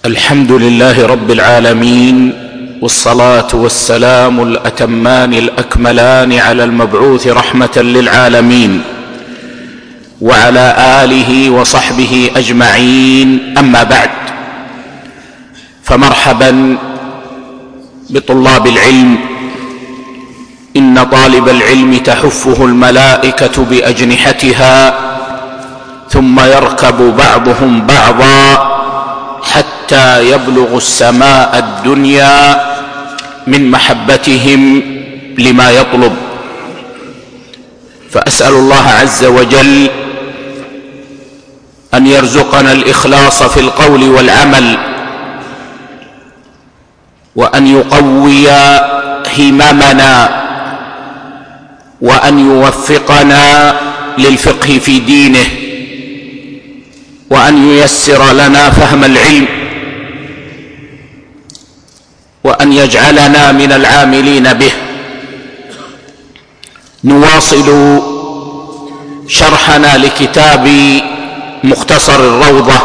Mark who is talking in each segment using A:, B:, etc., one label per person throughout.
A: الحمد لله رب العالمين، والصلاة والسلام الأتمان الأكملان على المبعوث رحمة للعالمين وعلى آله وصحبه أجمعين. أما بعد، فمرحبا بطلاب العلم. إن طالب العلم تحفه الملائكة بأجنحتها، ثم يركب بعضهم بعضا حتى يبلغ السماء الدنيا من محبتهم لما يطلب. فأسأل الله عز وجل أن يرزقنا الإخلاص في القول والعمل، وأن يقوي هممنا، وأن يوفقنا للفقه في دينه، وأن ييسر لنا فهم العلم، وأن يجعلنا من العاملين به. نواصل شرحنا لكتاب مختصر الروضة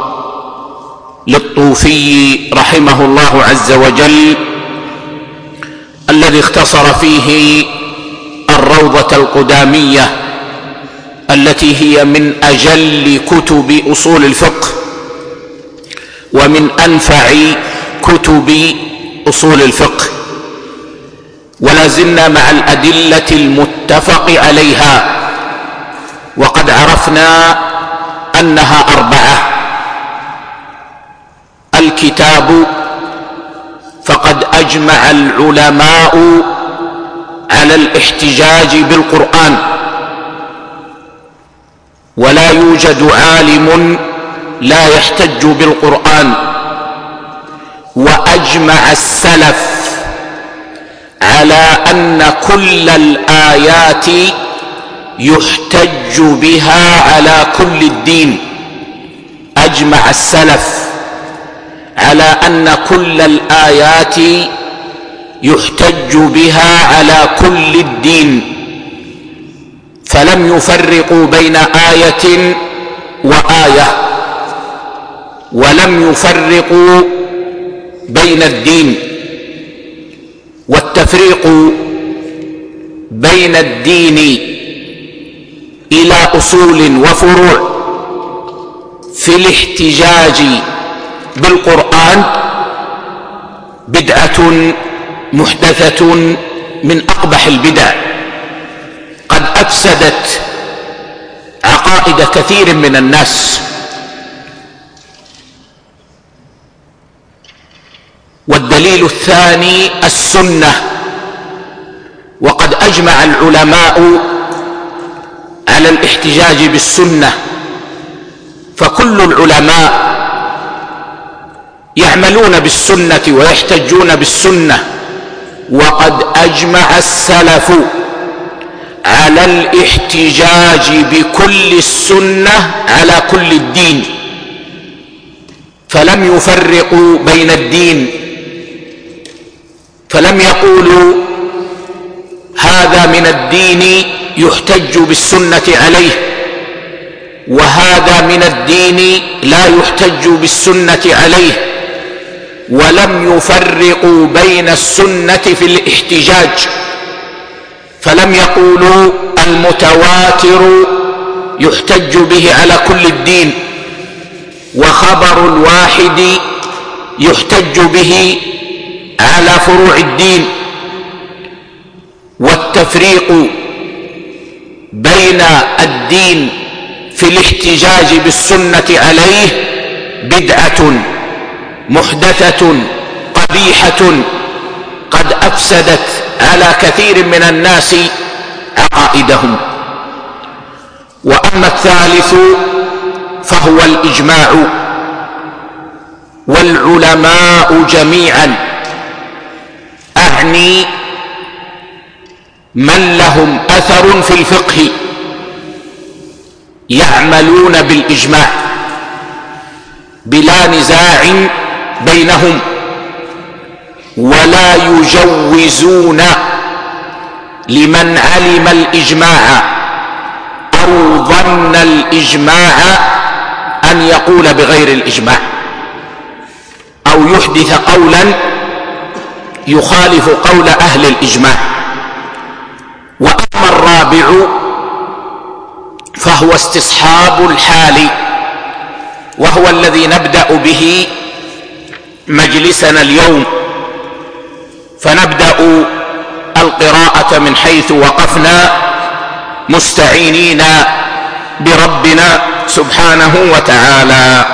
A: للطوفي رحمه الله عز وجل، الذي اختصر فيه الروضة القدامية التي هي من أجل كتب أصول الفقه ومن أنفع كتب أصول الفقه، ولا زلنا مع الأدلة المتفق عليها، وقد عرفنا أنها 4. الكتاب، فقد أجمع العلماء على الاحتجاج بالقرآن، ولا يوجد عالم لا يحتج بالقرآن. وأجمع السلف على أن كل الآيات يحتج بها على كل الدين. أجمع السلف على أن كل الآيات يحتج بها على كل الدين، فلم يفرقوا بين آية وآية، ولم يفرقوا بين الدين. والتفريق بين الدين إلى أصول وفروع في الاحتجاج بالقرآن بدعة محدثة من أقبح البدع، قد أفسدت عقائد كثير من الناس. والدليل الثاني السنة، وقد أجمع العلماء على الاحتجاج بالسنة، فكل العلماء يعملون بالسنة ويحتجون بالسنة. وقد أجمع السلف على الاحتجاج بكل السنة على كل الدين، فلم يفرقوا بين الدين، فلم يقولوا هذا من الدين يحتج بالسنة عليه، وهذا من الدين لا يحتج بالسنة عليه. ولم يفرقوا بين السنة في الاحتجاج، فلم يقولوا المتواتر يحتج به على كل الدين، وخبر الواحد يحتج به على فروع الدين. والتفريق بين الدين في الاحتجاج بالسنة عليه بدعة محدثة قبيحة قد أفسدت على كثير من الناس عقائدهم. وأما الثالث فهو الإجماع، والعلماء جميعا، أعني من لهم أثر في الفقه، يعملون بالإجماع بلا نزاع بينهم، ولا يجوزون لمن علم الإجماع أو ظن الإجماع أن يقول بغير الإجماع. يحدث قولا يخالف قول أهل الإجماع. وأما الرابع فهو استصحاب الحال، وهو الذي نبدأ به مجلسنا اليوم. فنبدأ القراءة من حيث وقفنا مستعينين بربنا سبحانه وتعالى.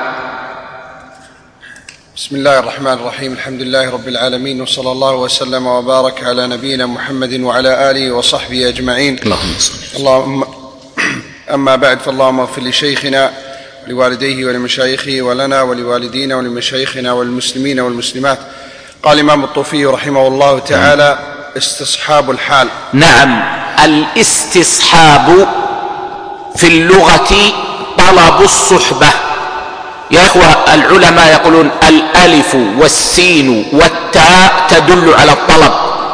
B: بسم الله الرحمن الرحيم. الحمد لله رب العالمين، وصلى الله وسلم وبارك على نبينا محمد وعلى آله وصحبه أجمعين. اللهم أما بعد، فاللهم اغفر لشيخنا ولوالديه ولمشايخه ولنا ولوالدينا ولمشايخنا والمسلمين والمسلمات. قال الإمام الطوفي رحمه الله تعالى: استصحاب الحال.
A: نعم، الاستصحاب في اللغة طلب الصحبة. يا إخوة، العلماء يقولون الألف والسين والتاء تدل على الطلب،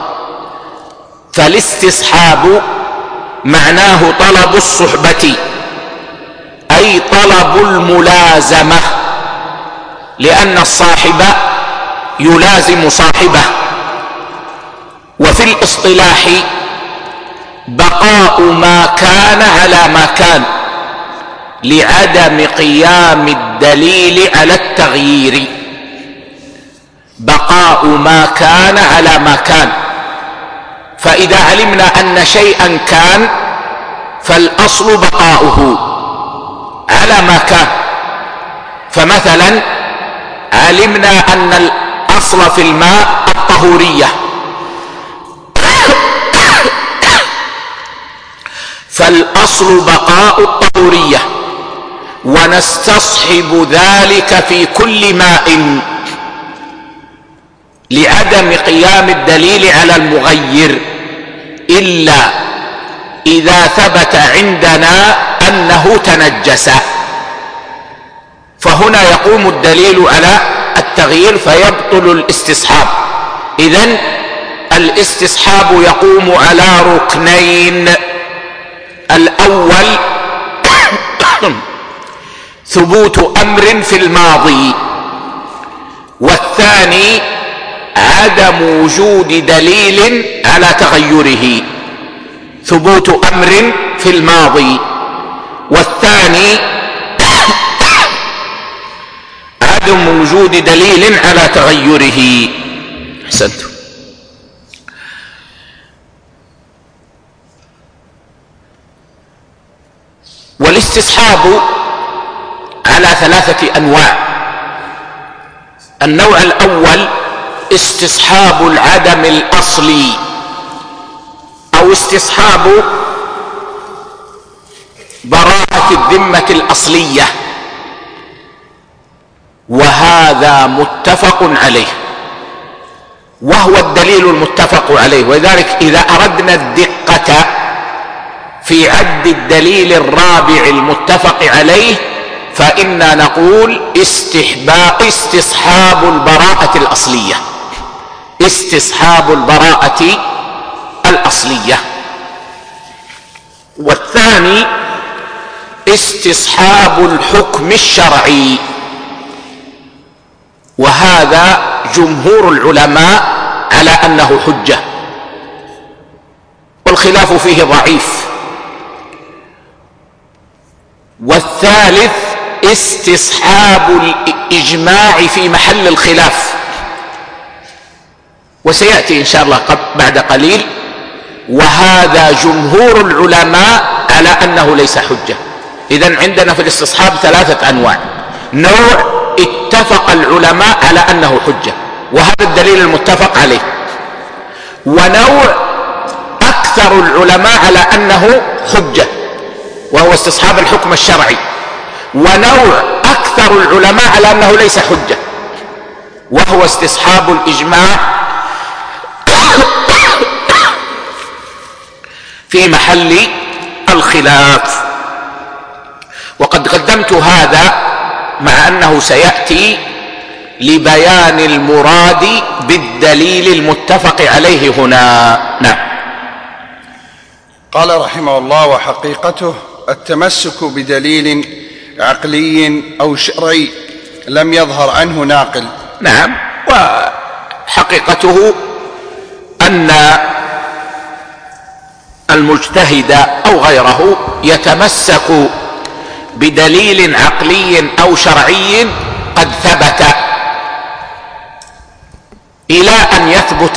A: فالاستصحاب معناه طلب الصحبة، أي طلب الملازمة، لأن الصاحب يلازم صاحبه. وفي الاصطلاح بقاء ما كان على ما كان لعدم قيام الدليل على التغيير. بقاء ما كان على ما كان، فإذا علمنا أن شيئا كان فالأصل بقاؤه على ما كان. فمثلا علمنا أن الأصل في الماء الطهورية، فالأصل بقاء الطهورية، ونستصحب ذلك في كل ماء لعدم قيام الدليل على المغير، إلا إذا ثبت عندنا أنه تنجس، فهنا يقوم الدليل على التغيير فيبطل الاستصحاب. إذن الاستصحاب يقوم على ركنين: الأول ثبوت أمر في الماضي، والثاني عدم وجود دليل على تغيره. ثبوت أمر في الماضي، والثاني عدم وجود دليل على تغيره. أحسنتم. والاستصحاب على ثلاثة أنواع. النوع الأول استصحاب العدم الأصلي، أو استصحاب براءة الذمة الأصلية، وهذا متفق عليه، وهو الدليل المتفق عليه. ولذلك إذا أردنا الدقة في عد الدليل الرابع المتفق عليه فإنا نقول استصحاب البراءة الأصلية. استصحاب البراءة الأصلية. والثاني استصحاب الحكم الشرعي، وهذا جمهور العلماء على أنه حجة، والخلاف فيه ضعيف. والثالث استصحاب الإجماع في محل الخلاف، وسيأتي إن شاء الله بعد قليل. وهذا جمهور العلماء على أنه ليس حجة. إذن عندنا في الاستصحاب ثلاثة أنواع: نوع اتفق العلماء على أنه حجة، وهذا الدليل المتفق عليه، ونوع أكثر العلماء على أنه حجة، وهو استصحاب الحكم الشرعي، ونوع أكثر العلماء على أنه ليس حجة، وهو استصحاب الإجماع في محل الخلاف. وقد قدمت هذا مع أنه سيأتي لبيان المراد بالدليل المتفق عليه هنا. نعم.
B: قال رحمه الله: وحقيقته التمسك بدليل عقلي أو شرعي لم يظهر عنه ناقل
A: نعم. وحقيقته أن المجتهد أو غيره يتمسك بدليل عقلي أو شرعي قد ثبت إلى أن يثبت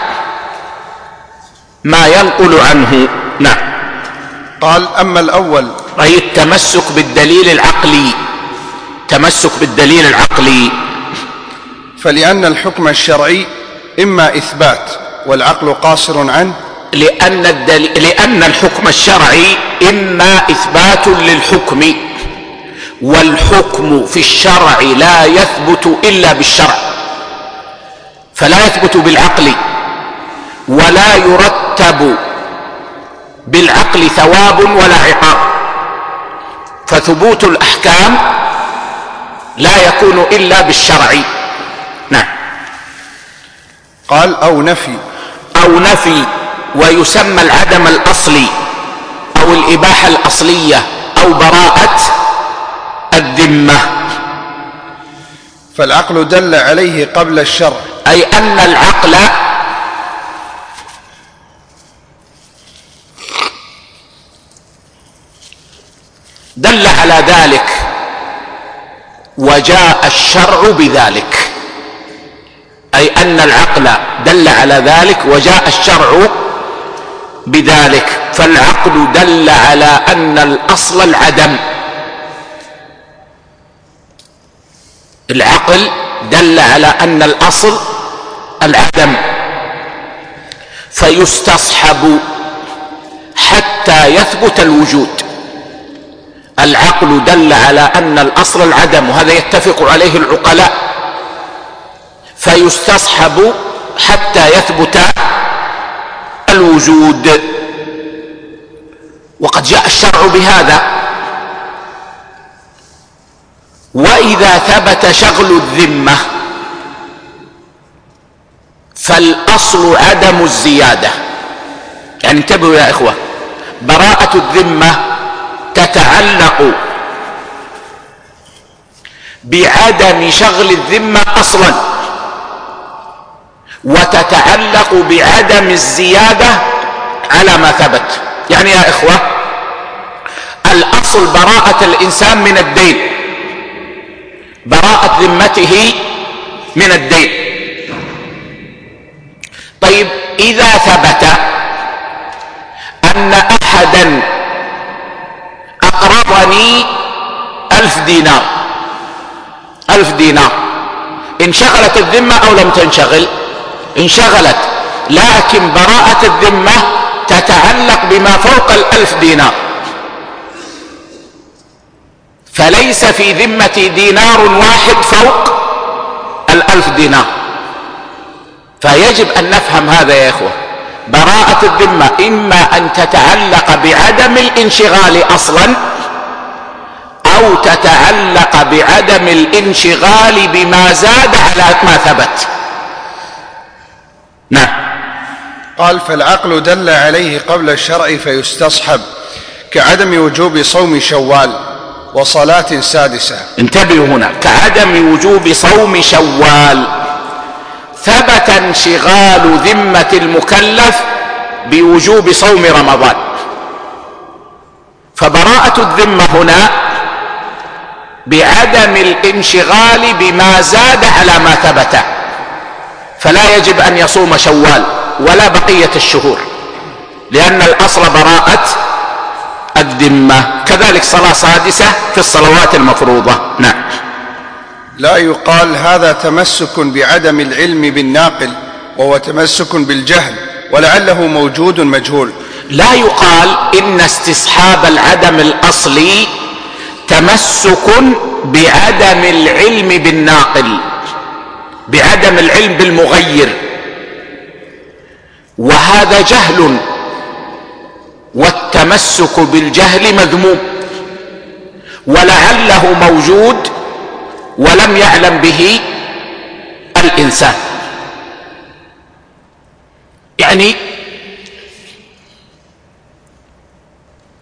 A: ما ينقل عنه. نعم.
B: قال: أما الأول
A: أي التمسك بالدليل العقلي، تمسك بالدليل العقلي،
B: فلأن الحكم الشرعي إما إثبات والعقل قاصر عنه،
A: لأن الحكم الشرعي إما إثبات للحكم، والحكم في الشرع لا يثبت إلا بالشرع، فلا يثبت بالعقل، ولا يرتب بالعقل ثواب ولا عقاب، فثبوت الأحكام لا يكون إلا بالشرع. نعم.
B: قال: أو نفي، ويسمى العدم الأصلي أو الإباحة الأصلية أو براءة الذمة. فالعقل دل عليه قبل الشرع،
A: أي أن العقل دل على ذلك وجاء الشرع بذلك، أي أن العقل دل على ذلك وجاء الشرع بذلك. فالعقل دل على أن الأصل العدم، العقل دل على أن الأصل العدم، فيستصحب حتى يثبت الوجود. العقل دل على أن الأصل العدم، وهذا يتفق عليه العقلاء، فيستصحب حتى يثبت الوجود، وقد جاء الشرع بهذا. وإذا ثبت شغل الذمة فالأصل عدم الزيادة. يعني انتبهوا يا إخوة، براءة الذمة تتعلق بعدم شغل الذمة أصلا، وتتعلق بعدم الزيادة على ما ثبت. يعني يا إخوة، الأصل براءة الإنسان من الدين، براءة ذمته من الدين. طيب، إذا ثبت أن أحدا أقرضني 1000 دينار، 1000 دينار، انشغلت الذمة أو لم تنشغل؟ انشغلت، لكن براءة الذمة تتعلق بما فوق 1000 دينار، فليس في ذمتي دينار واحد فوق 1000 دينار. فيجب أن نفهم هذا يا إخوة، براءة الذمة إما أن تتعلق بعدم الانشغال أصلا، أو تتعلق بعدم الانشغال بما زاد على ما ثبت. نعم.
B: قال: فالعقل دل عليه قبل الشرع فيستصحب، كعدم وجوب صوم شوال وصلاة سادسة.
A: انتبهوا هنا، كعدم وجوب صوم شوال، ثبت انشغال ذمة المكلف بوجوب صوم رمضان، فبراءة الذمة هنا بعدم الانشغال بما زاد على ما ثبت، فلا يجب أن يصوم شوال ولا بقية الشهور، لأن الأصل براءة الذمة. كذلك صلاة سادسة في الصلوات المفروضة. نعم.
B: لا يقال هذا تمسك بعدم العلم بالناقل وهو تمسك بالجهل ولعله موجود مجهول.
A: لا يقال إن استصحاب العدم الأصلي تمسك بعدم العلم بالناقل، بعدم العلم بالمغير، وهذا جهل، والتمسك بالجهل مذموم، ولعله موجود ولم يعلم به الإنسان. يعني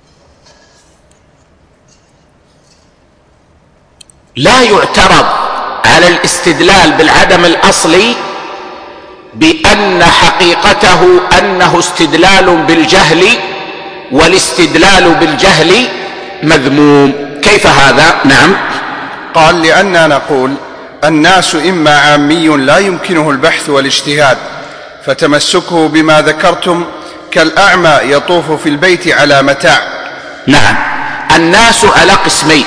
A: لا يعترض على الاستدلال بالعدم الأصلي بأن حقيقته أنه استدلال بالجهل، والاستدلال بالجهل مذموم. كيف هذا؟ نعم.
B: قال: لأننا نقول الناس إما عامي لا يمكنه البحث والاجتهاد، فتمسكه بما ذكرتم كالأعمى يطوف في البيت على متاع.
A: نعم، الناس على قسمين: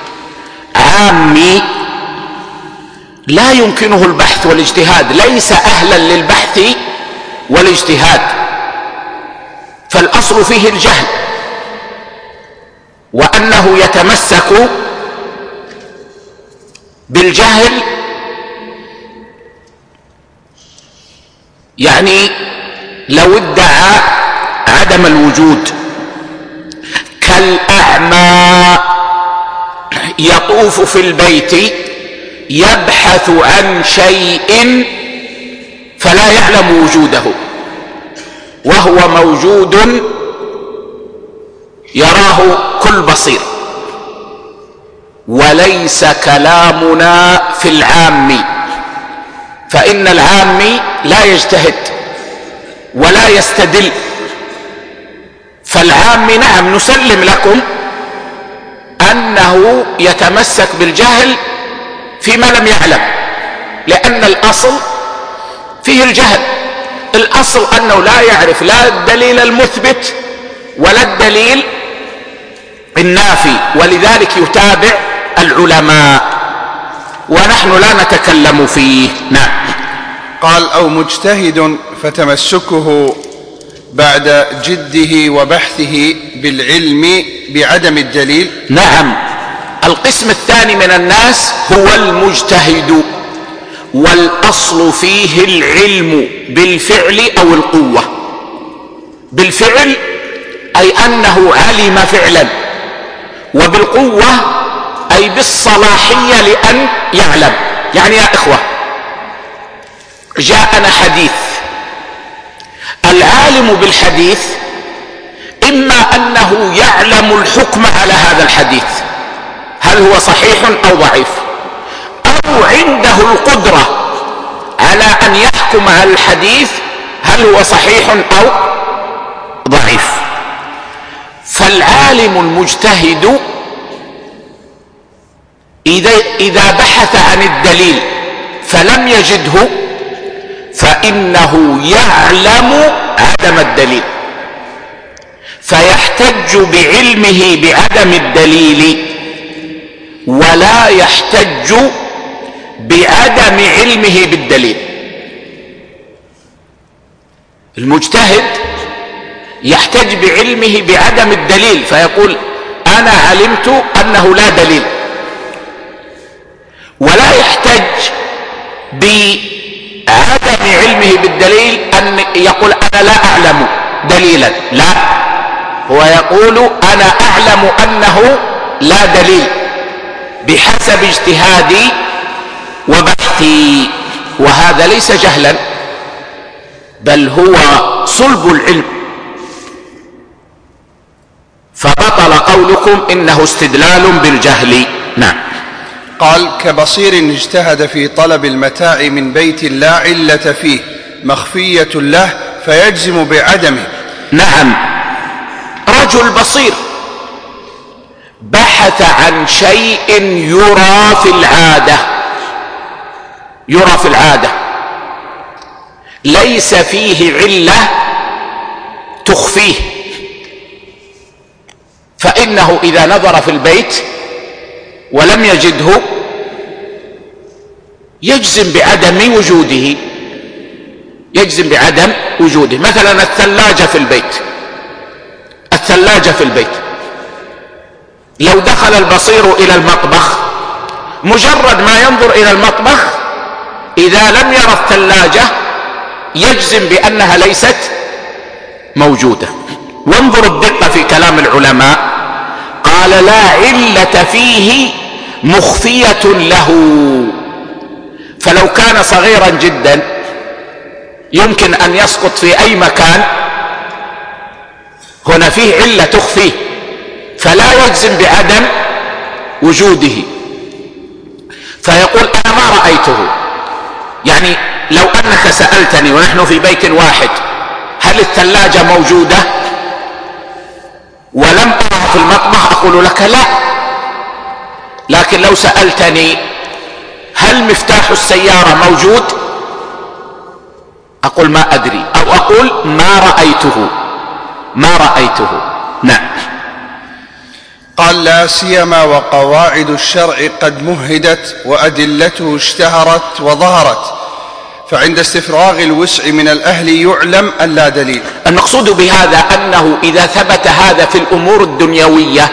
A: عامي لا يمكنه البحث والاجتهاد، ليس أهلا للبحث والاجتهاد، فالأصل فيه الجهل، وأنه يتمسك بالجهل، يعني لو ادعى عدم الوجود، كالأعمى يطوف في البيت يبحث عن شيء فلا يعلم وجوده، وهو موجود يراه كل بصير. وليس كلامنا في العام، فإن العام لا يجتهد ولا يستدل، فالعام نعم نسلم لكم أنه يتمسك بالجهل فيما لم يعلم، لأن الأصل فيه الجهل. الأصل أنه لا يعرف لا الدليل المثبت ولا الدليل النافي، ولذلك يتابع العلماء، ونحن لا نتكلم فيه. نعم.
B: قال: أو مجتهد فتمسكه بعد جده وبحثه بالعلم بعدم الدليل.
A: نعم، القسم الثاني من الناس هو المجتهد، والأصل فيه العلم بالفعل أو القوة. بالفعل أي أنه علم فعلا، وبالقوة أي بالصلاحية لأن يعلم. يعني يا إخوة، جاءنا حديث، العالم بالحديث إما أنه يعلم الحكم على هذا الحديث، هل هو صحيح أو ضعيف، أو عنده القدرة على أن يحكم على الحديث هل هو صحيح أو ضعيف. فالعالم المجتهد إذا بحث عن الدليل فلم يجده فإنه يعلم عدم الدليل، فيحتج بعلمه بعدم الدليل، ولا يحتج بعدم علمه بالدليل. المجتهد يحتج بعلمه بعدم الدليل، فيقول أنا علمت أنه لا دليل، ولا يحتج بعدم علمه بالدليل أن يقول أنا لا أعلم دليلا، لا، هو يقول أنا أعلم أنه لا دليل بحسب اجتهادي وبحثي، وهذا ليس جهلا بل هو صلب العلم. فبطل قولكم إنه استدلال بالجهل. نعم.
B: قال: كبصير اجتهد في طلب المتاع من بيت لا علة فيه مخفية له فيجزم بعدمه.
A: نعم، رجل بصير بحث عن شيء يرى في العادة، يرى في العادة، ليس فيه علة تخفيه، فإنه إذا نظر في البيت ولم يجده يجزم بعدم وجوده، يجزم بعدم وجوده. مثلا الثلاجة في البيت، الثلاجة في البيت، لو دخل البصير إلى المطبخ مجرد ما ينظر إلى المطبخ إذا لم يرى الثلاجة يجزم بأنها ليست موجودة. وانظر الدقة في كلام العلماء، قال لا علة فيه مخفية له، فلو كان صغيرا جدا يمكن أن يسقط في أي مكان، هنا فيه علة تخفيه فلا يجزم بعدم وجوده. فيقول أنا ما رأيته. يعني لو أنك سألتني ونحن في بيت واحد هل الثلاجة موجودة ولم أرها في المطبخ أقول لك لا. لكن لو سألتني هل مفتاح السيارة موجود أقول ما أدري، أو أقول ما رأيته. نعم.
B: قال لا سيما وقواعد الشرع قد مهدت وأدلته اشتهرت وظهرت، فعند استفراغ الوسع من الأهل يعلم أن لا دليل.
A: المقصود بهذا أنه إذا ثبت هذا في الأمور الدنيوية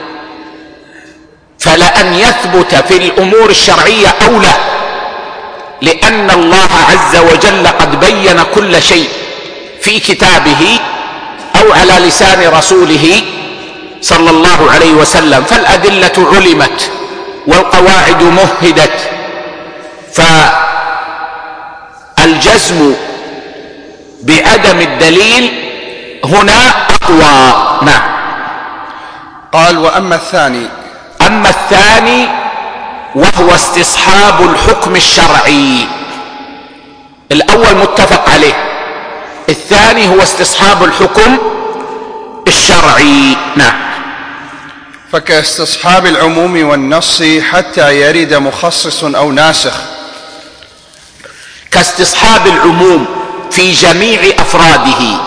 A: فلأن يثبت في الأمور الشرعية أولى، لأن الله عز وجل قد بين كل شيء في كتابه أو على لسان رسوله صلى الله عليه وسلم، فالأدلة علمت والقواعد مهدت، فالجزم بعدم الدليل هنا أقوى. نعم.
B: قال وأما الثاني
A: وهو استصحاب الحكم الشرعي. الأول متفق عليه، الثاني هو استصحاب الحكم الشرعي. نعم.
B: فكاستصحاب العموم والنص حتى يرد مخصص أو ناسخ.
A: كاستصحاب العموم في جميع أفراده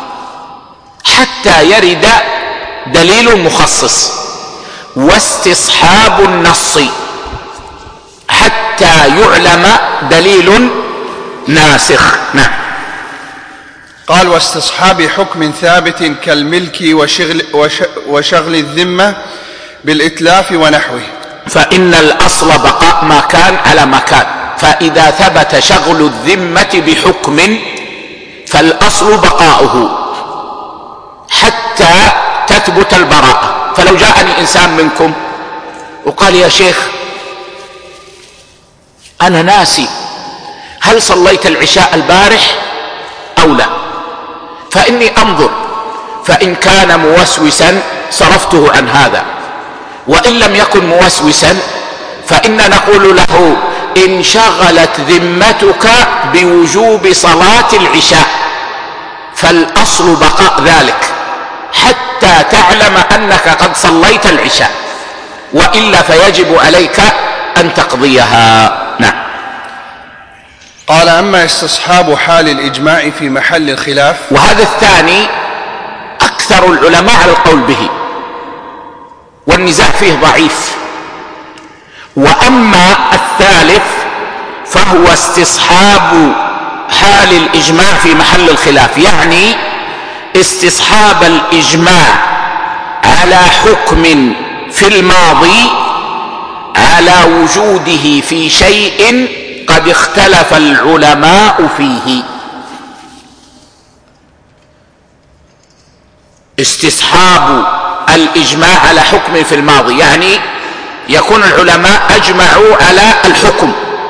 A: حتى يرد دليل مخصص، واستصحاب النص حتى يعلم دليل ناسخ. نعم.
B: قال واستصحاب حكم ثابت كالملك وشغل الذمة بالإتلاف ونحوه.
A: فإن الأصل بقاء ما كان على ما كان، فإذا ثبت شغل الذمة بحكم فالأصل بقاؤه حتى تثبت البراءة. فلو جاءني إنسان منكم وقال يا شيخ أنا ناسي هل صليت العشاء البارح أو لا، فإني أنظر، فإن كان موسوسا صرفته عن هذا، وإن لم يكن موسوسا فإن نقول له انشغلت ذمتك بوجوب صلاة العشاء، فالأصل بقاء ذلك حتى تعلم أنك قد صليت العشاء، وإلا فيجب عليك أن تقضيها. نعم.
B: قال أما استصحاب حال الإجماع في محل الخلاف،
A: وهذا الثاني أكثر العلماء على القول به والنزاع فيه ضعيف. وأما الثالث فهو استصحاب حال الإجماع في محل الخلاف، يعني استصحاب الإجماع على حكم في الماضي على وجوده في شيء قد اختلف العلماء فيه. استصحاب الإجماع على حكم في الماضي يعني يكون العلماء أجمعوا على الحكم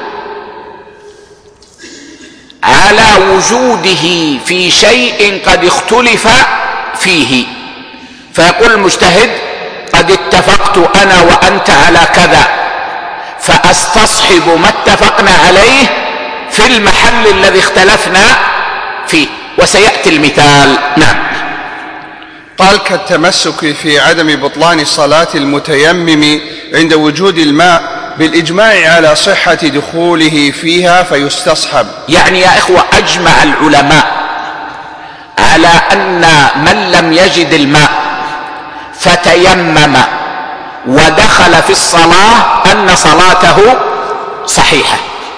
A: على وجوده في شيء قد اختلف فيه، فيقول المجتهد قد اتفقت أنا وأنت على كذا، فأستصحب ما اتفقنا عليه في المحل الذي اختلفنا فيه، وسيأتي المثال. نعم.
B: قال كالتمسك في عدم بطلان صلاة المتيمم عند وجود الماء بالإجماع على صحة دخوله فيها فيستصحب.
A: يعني يا إخوة أجمع العلماء على أن من لم يجد الماء فتيمم ودخل في الصلاة أن صلاته صحيحة،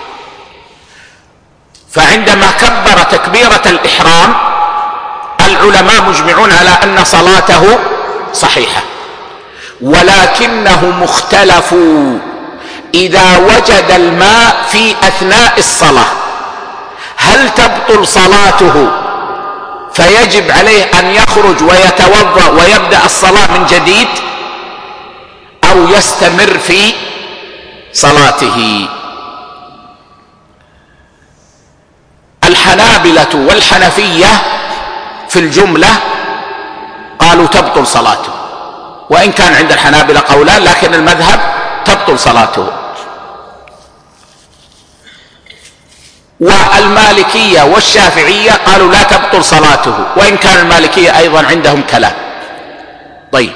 A: فعندما كبر تكبيرة الإحرام العلماء مجمعون على أن صلاته صحيحة، ولكنهم اختلفوا إذا وجد الماء في أثناء الصلاة هل تبطل صلاته فيجب عليه أن يخرج ويتوضأ ويبدأ الصلاة من جديد أو يستمر في صلاته. الحنابلة والحنفية في الجملة قالوا تبطل صلاته، وإن كان عند الحنابلة قولان لكن المذهب تبطل صلاته. والمالكية والشافعية قالوا لا تبطل صلاته، وإن كان المالكية أيضا عندهم كلام. طيب،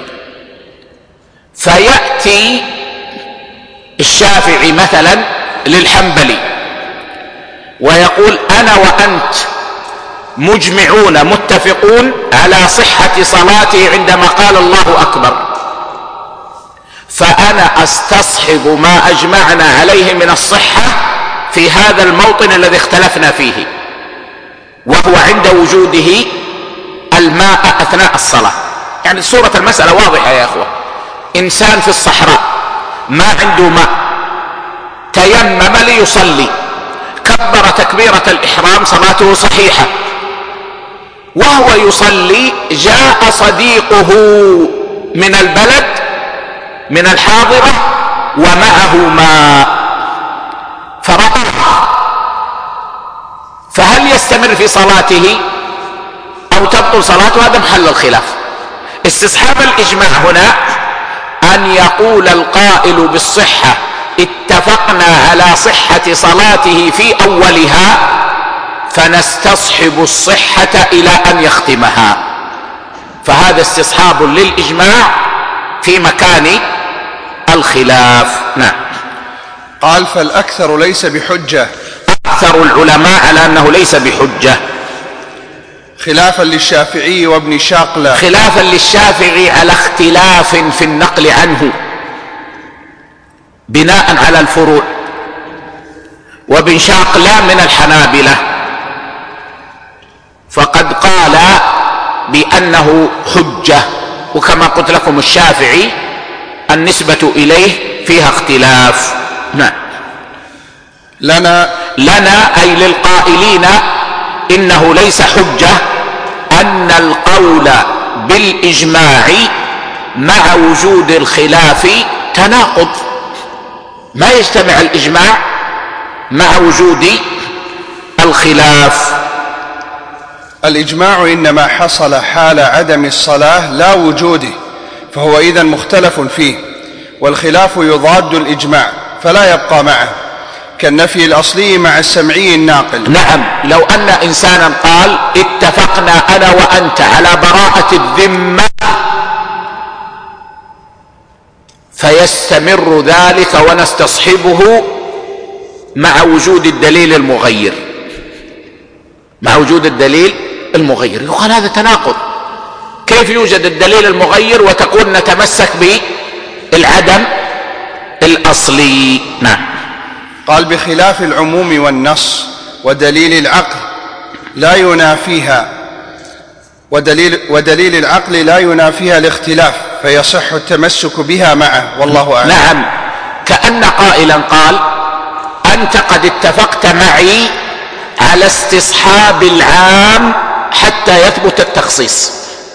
A: فيأتي الشافعي مثلا للحنبلي ويقول أنا وأنت مجمعون متفقون على صحة صلاته عندما قال الله أكبر، فأنا أستصحب ما أجمعنا عليه من الصحة في هذا الموطن الذي اختلفنا فيه، وهو عند وجوده الماء أثناء الصلاة. يعني صورة المسألة واضحة يا أخوة. إنسان في الصحراء ما عنده ماء، تيمم ليصلي، كبر تكبيرة الإحرام، صلاته صحيحة. وهو يصلي جاء صديقه من البلد، من الحاضرة، ومعه ماء فرقه، فهل يستمر في صلاته أو تبطل صلاته؟ هذا محل الخلاف. استصحاب الإجماع هنا أن يقول القائل بالصحة اتفقنا على صحة صلاته في أولها فنستصحب الصحة إلى أن يختمها، فهذا استصحاب للإجماع في مكان الخلاف. نعم.
B: قال فالأكثر ليس بحجة،
A: أكثر العلماء على أنه ليس بحجة،
B: خلافا للشافعي وابن شاقلة،
A: خلافا للشافعي على اختلاف في النقل عنه بناء على الفروع، وابن شاقلة من الحنابلة، فقد قال بأنه حجة. وكما قلت لكم الشافعي النسبة إليه فيها اختلاف. نعم. لنا أي للقائلين إنه ليس حجة أن القول بالإجماع مع وجود الخلاف تناقض، ما يجتمع الإجماع مع وجود الخلاف.
B: الإجماع إنما حصل حال عدم الصلاة لا وجوده، فهو إذن مختلف فيه، والخلاف يضاد الإجماع فلا يبقى معه، كالنفي الأصلي مع السمعي الناقل.
A: نعم. لو أن إنسانا قال اتفقنا أنا وأنت على براءة الذمة، فيستمر ذلك ونستصحبه مع وجود الدليل المغير، مع وجود الدليل المغير. يقال هذا تناقض، كيف يوجد الدليل المغير وتقول نتمسك بالعدم الأصلي؟ نعم.
B: قال بخلاف العموم والنص ودليل العقل لا ينافيها، ودليل العقل لا ينافيها الاختلاف، فيصح التمسك بها معه، والله أعلم.
A: نعم. كأن قائلا قال أنت قد اتفقت معي على استصحاب العام حتى يثبت التخصيص،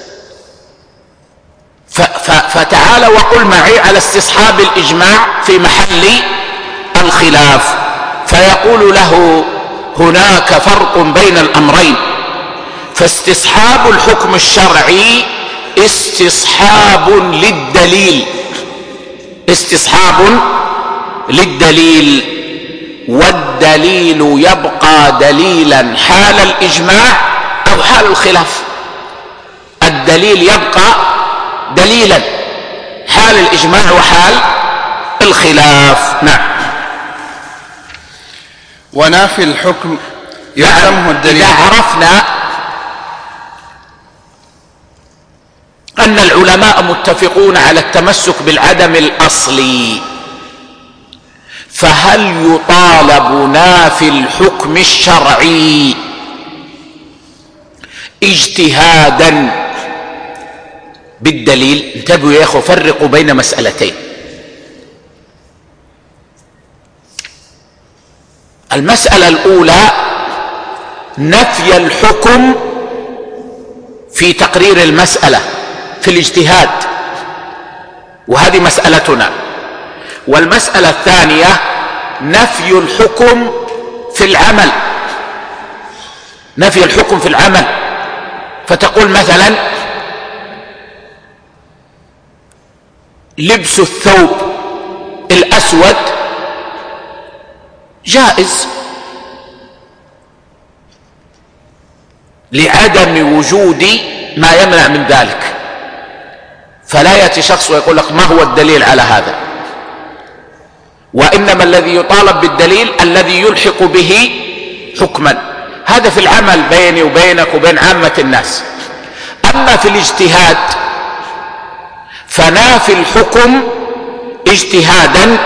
A: فتعال وقل معي على استصحاب الإجماع في محل الخلاف، فيقول له هناك فرق بين الأمرين، فاستصحاب الحكم الشرعي استصحاب للدليل، استصحاب للدليل، والدليل يبقى دليلا حال الإجماع أو حال الخلاف. الدليل يبقى دليلا حال الإجماع وحال الخلاف. نعم.
B: ونافي الحكم يعلمه الدليل.
A: إذا عرفنا أن العلماء متفقون على التمسك بالعدم الأصلي، فهل يطالب نافي الحكم الشرعي اجتهادا بالدليل؟ انتبهوا يا اخوة، فرقوا بين مسألتين. المسألة الأولى نفي الحكم في تقرير المسألة في الاجتهاد، وهذه مسألتنا. والمسألة الثانية نفي الحكم في العمل، نفي الحكم في العمل، فتقول مثلا لبس الثوب الأسود جائز، لعدم وجود ما يمنع من ذلك. فلا يأتي شخص ويقول لك ما هو الدليل على هذا، وإنما الذي يطالب بالدليل الذي يلحق به حكما. هذا في العمل بيني وبينك وبين عامة الناس. أما في الاجتهاد فنافي الحكم اجتهادا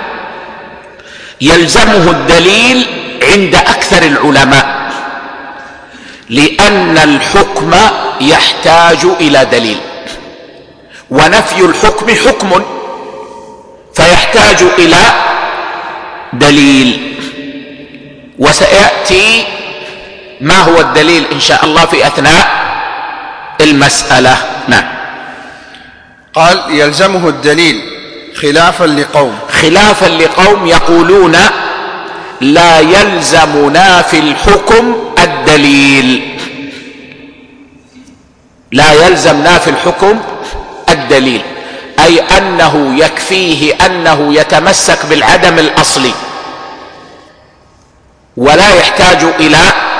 A: يلزمه الدليل عند أكثر العلماء، لأن الحكم يحتاج إلى دليل، ونفي الحكم حكم فيحتاج إلى دليل. وسيأتي ما هو الدليل إن شاء الله في أثناء المسألة. نعم.
B: قال يلزمه الدليل خلافا لقوم يقولون
A: لا يلزم نافي الحكم الدليل، لا يلزم نافي الحكم الدليل، أي أنه يكفيه أنه يتمسك بالعدم الأصلي ولا يحتاج إلى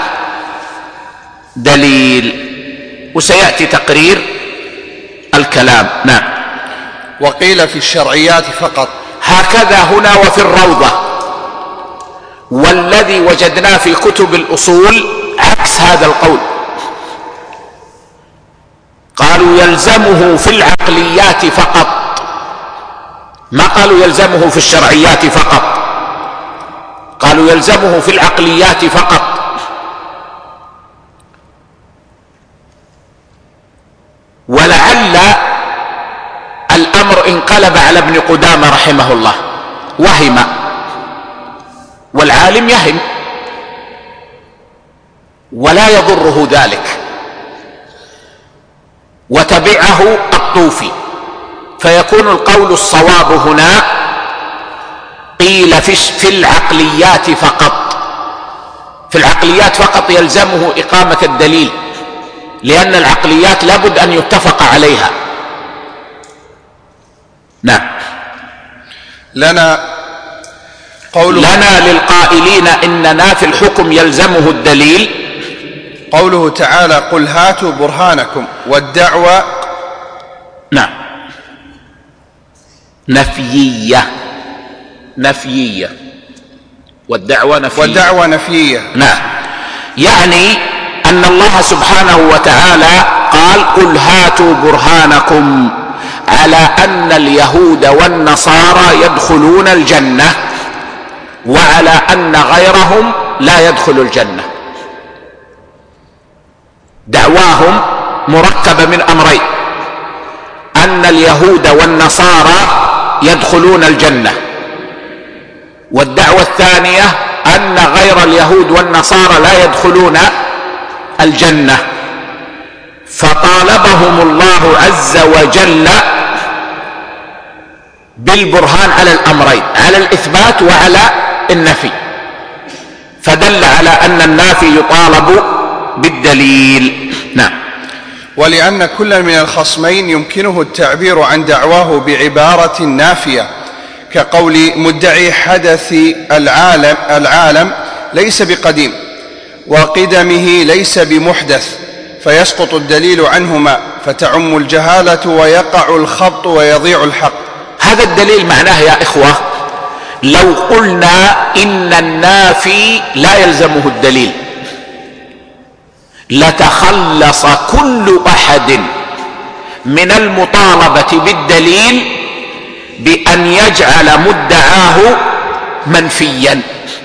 A: دليل. وسيأتي تقرير الكلام. نعم.
B: وقيل في الشرعيات فقط.
A: هكذا هنا وفي الروضة. والذي وجدناه في كتب الأصول عكس هذا القول، قالوا يلزمه في العقليات فقط، ما قالوا يلزمه في الشرعيات فقط، قالوا يلزمه في العقليات فقط. ولعل الأمر انقلب على ابن قدامة رحمه الله، وهم، والعالم يهم ولا يضره ذلك، وتبعه الطوفي، فيكون القول الصواب هنا قيل في العقليات فقط. في العقليات فقط يلزمه إقامة الدليل، لأن العقليات لابد أن يتفق عليها. نعم.
B: لنا
A: للقائلين إن نافي الحكم يلزمه الدليل
B: قوله تعالى قل هاتوا برهانكم، والدعوة
A: نعم نفيية والدعوة نفيية. نعم. يعني أن الله سبحانه وتعالى قال قل هاتوا برهانكم على أن اليهود والنصارى يدخلون الجنة، وعلى أن غيرهم لا يدخل الجنة. دعواهم مركبة من أمرين: أن اليهود والنصارى يدخلون الجنة، والدعوة الثانية أن غير اليهود والنصارى لا يدخلون الجنة. فطالبهم الله عز وجل بالبرهان على الأمرين، على الإثبات وعلى النفي، فدل على أن النافي يطالب بالدليل. نعم.
B: ولأن كل من الخصمين يمكنه التعبير عن دعواه بعبارة نافية، كقول مدعي حدث العالم ليس بقديم، وقدمه ليس بمحدث، فيسقط الدليل عنهما، فتعم الجهالة ويقع الخبط ويضيع الحق.
A: هذا الدليل معناه يا إخوة لو قلنا إن النافي لا يلزمه الدليل لتخلص كل أحد من المطالبة بالدليل بأن يجعل مدعاه منفيا،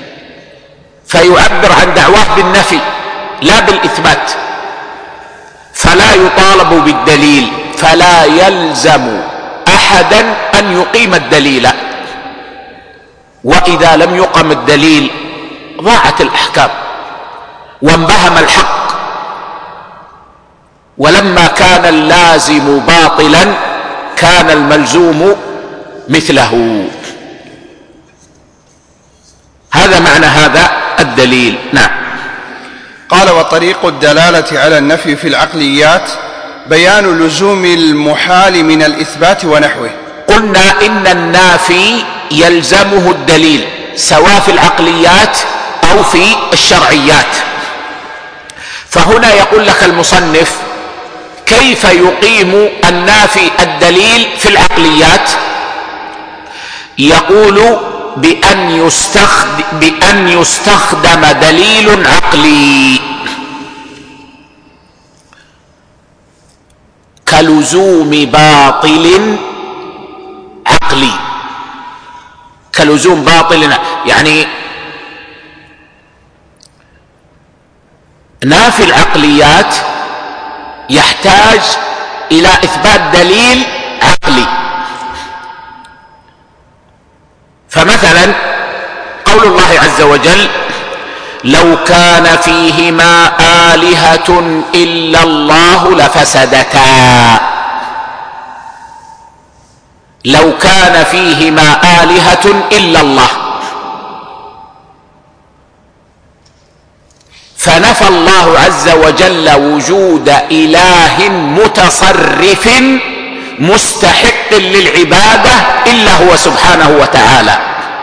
A: فيعبر عن دعواه بالنفي لا بالإثبات، فلا يطالب بالدليل، فلا يلزم أحدا أن يقيم الدليل. وإذا لم يقم الدليل ضاعت الأحكام وانبهم الحق. ولما كان اللازم باطلا كان الملزوم مثله. هذا معنى هذا الدليل. نعم.
B: قال وطريق الدلالة على النفي في العقليات بيان لزوم المحال من الإثبات ونحوه.
A: قلنا إن النافي يلزمه الدليل سواء في العقليات أو في الشرعيات، فهنا يقول لك المصنف: كيف يقيم النافي الدليل في العقليات؟ يقول بأن يستخدم دليل عقلي كلزوم باطل عقلي. كلزوم باطل، يعني نافي العقليات يحتاج إلى إثبات دليل عقلي. فمثلا قول الله عز وجل: لو كان فيهما آلهة إلا الله لفسدتا. لو كان فيهما آلهة إلا الله، فنفى الله عز وجل وجود إله متصرف مستحق للعبادة إلا هو سبحانه وتعالى،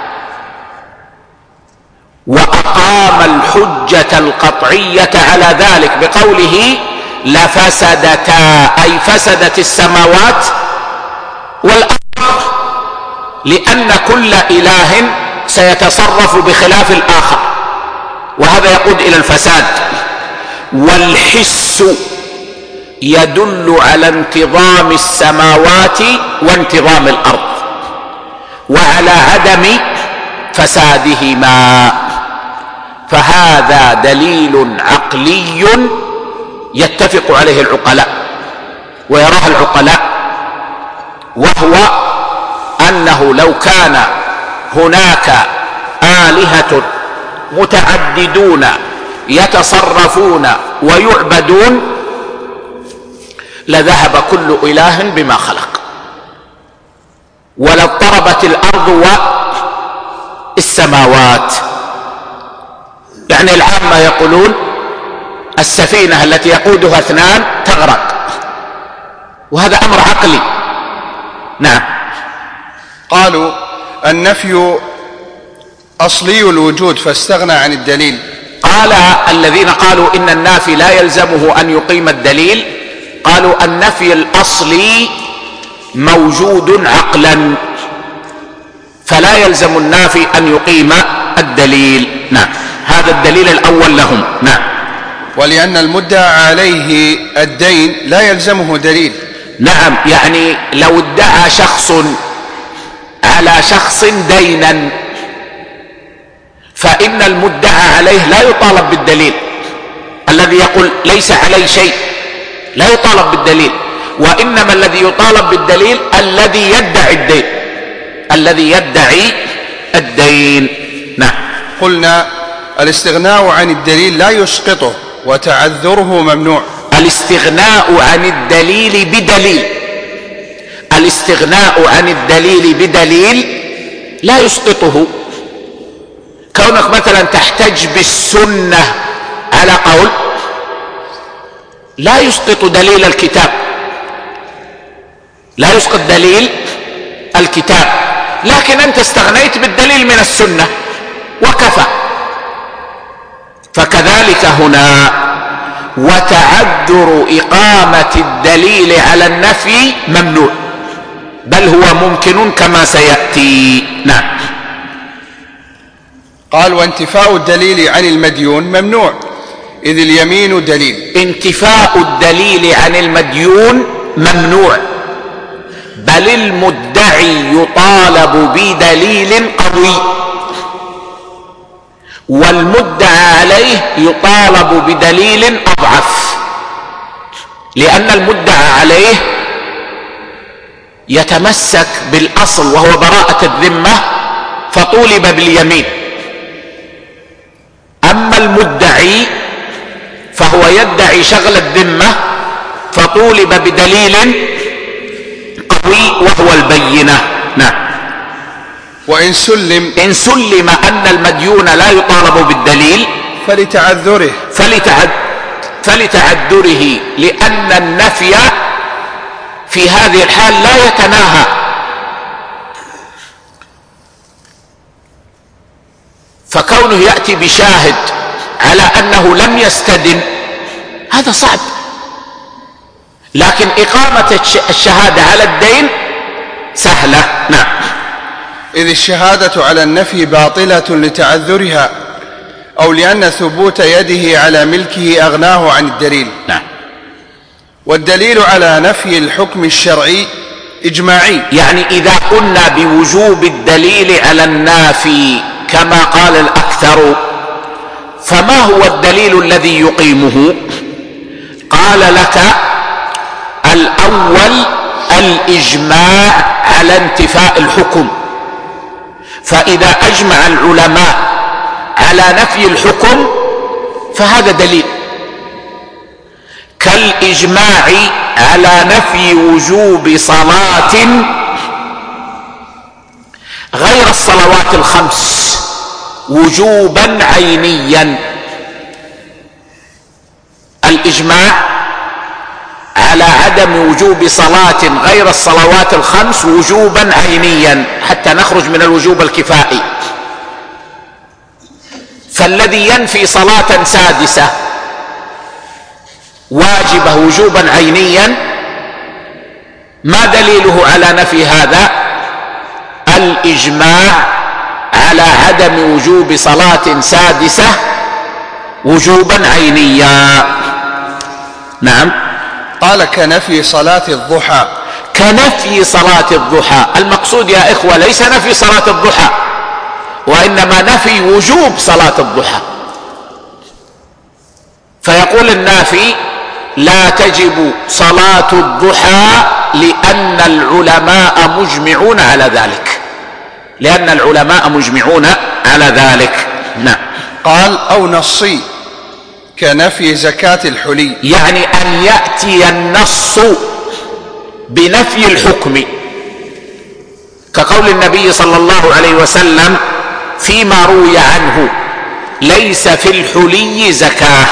A: وأقام الحجة القطعية على ذلك بقوله: لفسدتا، أي فسدت السماوات والأرض، لأن كل إله سيتصرف بخلاف الآخر، وهذا يقود إلى الفساد. والحس يدل على انتظام السماوات وانتظام الأرض وعلى عدم فسادهما، فهذا دليل عقلي يتفق عليه العقلاء ويراه العقلاء، وهو أنه لو كان هناك آلهة متعددون يتصرفون ويعبدون لذهب كل إله بما خلق، ولاضطربت الأرض والسماوات. يعني العامة يقولون السفينة التي يقودها اثنان تغرق، وهذا أمر عقلي. نعم.
B: قالوا: النفي أصلي الوجود فاستغنى عن الدليل.
A: قال الذين قالوا إن النافي لا يلزمه أن يقيم الدليل، قالوا النفي الأصلي موجود عقلا، فلا يلزم النافي أن يقيم الدليل. نعم، هذا الدليل الأول لهم. نعم.
B: ولأن المدعى عليه الدين لا يلزمه دليل.
A: نعم، يعني لو ادعى شخص على شخص دينا فإن المدعى عليه لا يطالب بالدليل. الذي يقول ليس علي شيء لا يطالب بالدليل، وإنما الذي يطالب بالدليل الذي يدعي الدين، الذي يدعي الدين. نعم.
B: قلنا: الاستغناء عن الدليل لا يسقطه وتعذره ممنوع.
A: الاستغناء عن الدليل بدليل، الاستغناء عن الدليل بدليل لا يسقطه. كونك مثلا تحتج بالسنة على قول لا يسقط دليل الكتاب، لا يسقط دليل الكتاب، لكن أنت استغنيت بالدليل من السنة وكفى. فكذلك هنا، وتعذر إقامة الدليل على النفي ممنوع، بل هو ممكن كما سيأتي. نعم.
B: قال: وانتفاء الدليل عن المديون ممنوع، إذ اليمين دليل.
A: انتفاء الدليل عن المديون ممنوع، بل المدعي يطالب بدليل قوي، والمدعى عليه يطالب بدليل أضعف، لأن المدعى عليه يتمسك بالأصل وهو براءة الذمة فطولب باليمين، أما المدعي فهو يدعي شغل الذمة فطولب بدليل قوي وهو البينة. نعم.
B: وإن سلم
A: أن المديون لا يطالب بالدليل فلتعذره، لأن النفي في هذه الحال لا يتناهى، فكونه يأتي بشاهد على أنه لم يستدن هذا صعب، لكن إقامة الشهادة على الدين سهلة. نعم.
B: إذ الشهادة على النفي باطلة لتعذرها أو لأن ثبوت يده على ملكه أغناه عن الدليل.
A: نعم.
B: والدليل على نفي الحكم الشرعي إجماعي.
A: يعني إذا قلنا بوجوب الدليل على النافي كما قال الأكثر، فما هو الدليل الذي يقيمه؟ قال لك: الأول الإجماع على انتفاء الحكم، فإذا أجمع العلماء على نفي الحكم فهذا دليل، كالإجماع على نفي وجوب صلاة غير الصلوات الخمس وجوبا عينيا. الإجماع على عدم وجوب صلاة غير الصلوات الخمس وجوبا عينيا حتى نخرج من الوجوب الكفائي. فالذي ينفي صلاة سادسة واجبة وجوبا عينيا ما دليله على نفي هذا؟ الإجماع على عدم وجوب صلاة سادسة وجوبا عينيا. نعم.
B: قال: كنفي صلاة الضحى.
A: كنفي صلاة الضحى. المقصود يا إخوة ليس نفي صلاة الضحى، وإنما نفي وجوب صلاة الضحى. فيقول النافي: لا تجب صلاة الضحى لأن العلماء مجمعون على ذلك، لأن العلماء مجمعون على ذلك. نعم.
B: قال: أو نصي كنفي زكاة الحلي.
A: يعني أن يأتي النص بنفي الحكم، كقول النبي صلى الله عليه وسلم فيما روي عنه: ليس في الحلي زكاة.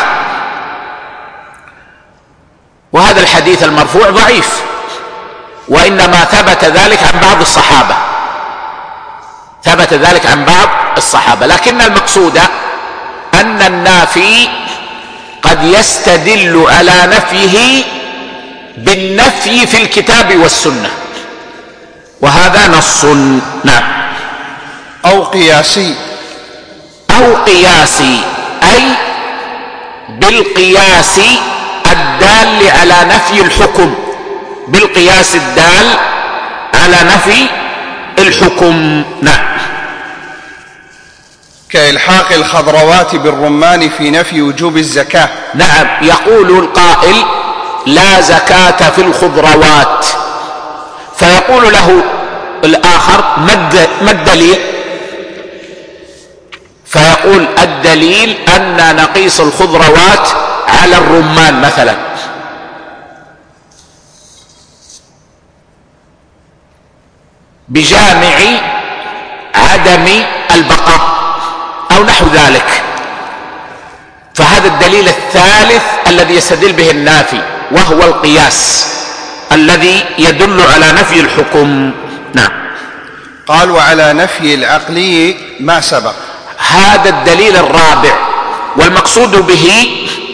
A: وهذا الحديث المرفوع ضعيف، وإنما ثبت ذلك عن بعض الصحابة، ثبت ذلك عن بعض الصحابة. لكن المقصود أن النافي قد يستدل على نفيه بالنفي في الكتاب والسنة، وهذا نص. نعم.
B: أو قياسي.
A: أو قياسي، أي بالقياس الدال على نفي الحكم، بالقياس الدال على نفي الحكم. نعم.
B: كإلحاق الخضروات بالرمان في نفي وجوب الزكاة.
A: نعم. يقول القائل: لا زكاة في الخضروات، فيقول له الآخر: ما الدليل؟ فيقول: الدليل أن نقيس الخضروات على الرمان مثلا. بجامع عدم البقاء أو نحو ذلك. فهذا الدليل الثالث الذي يستدل به النافي، وهو القياس الذي يدل على نفي الحكم. نعم.
B: قال: وعلى نفي العقلي ما سبق.
A: هذا الدليل الرابع، والمقصود به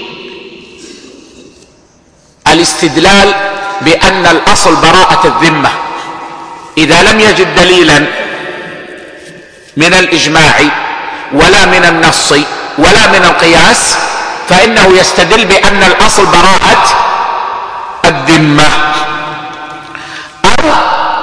A: الاستدلال بأن الأصل براءة الذمة. إذا لم يجد دليلا من الإجماع ولا من النص ولا من القياس فإنه يستدل بأن الأصل براءة الذمة. أو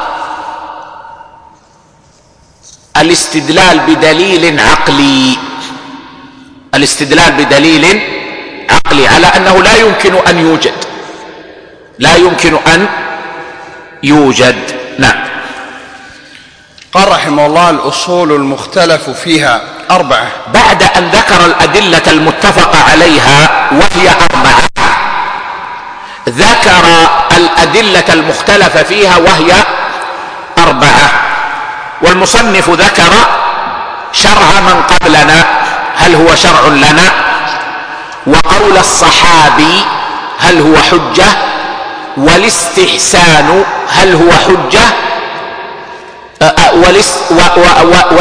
A: الاستدلال بدليل عقلي، الاستدلال بدليل عقلي على أنه لا يمكن أن يوجد، لا يمكن أن يوجد. نعم.
B: قال رحمه الله: الأصول المختلف فيها 4.
A: بعد أن ذكر الأدلة المتفق عليها وهي 4، ذكر الأدلة المختلف فيها وهي 4. والمصنف ذكر شرع من قبلنا هل هو شرع لنا، وقول الصحابي هل هو حجة، والاستحسان هل هو حجة،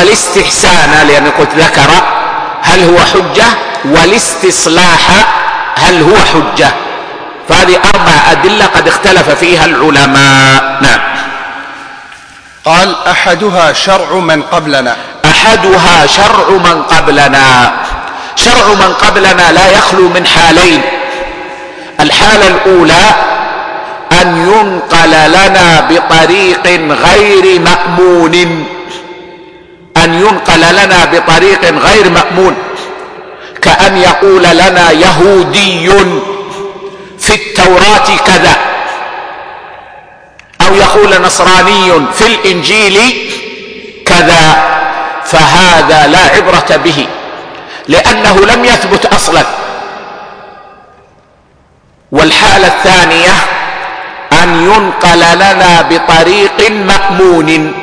A: والاستحسان لأن قلت ذكر هل هو حجة، والاستصلاح هل هو حجة؟ فهذه 4 أدلة قد اختلف فيها العلماء. نعم.
B: قال: أحدها شرع من قبلنا.
A: أحدها شرع من قبلنا. شرع من قبلنا لا يخلو من حالين. الحالة الأولى أن ينقل لنا بطريق غير مأمون، أن ينقل لنا بطريق غير مأمون، كأن يقول لنا يهودي في التوراة كذا، أو يقول نصراني في الإنجيل كذا، فهذا لا عبرة به لأنه لم يثبت أصلا. والحالة الثانية أن ينقل لنا بطريق مأمون،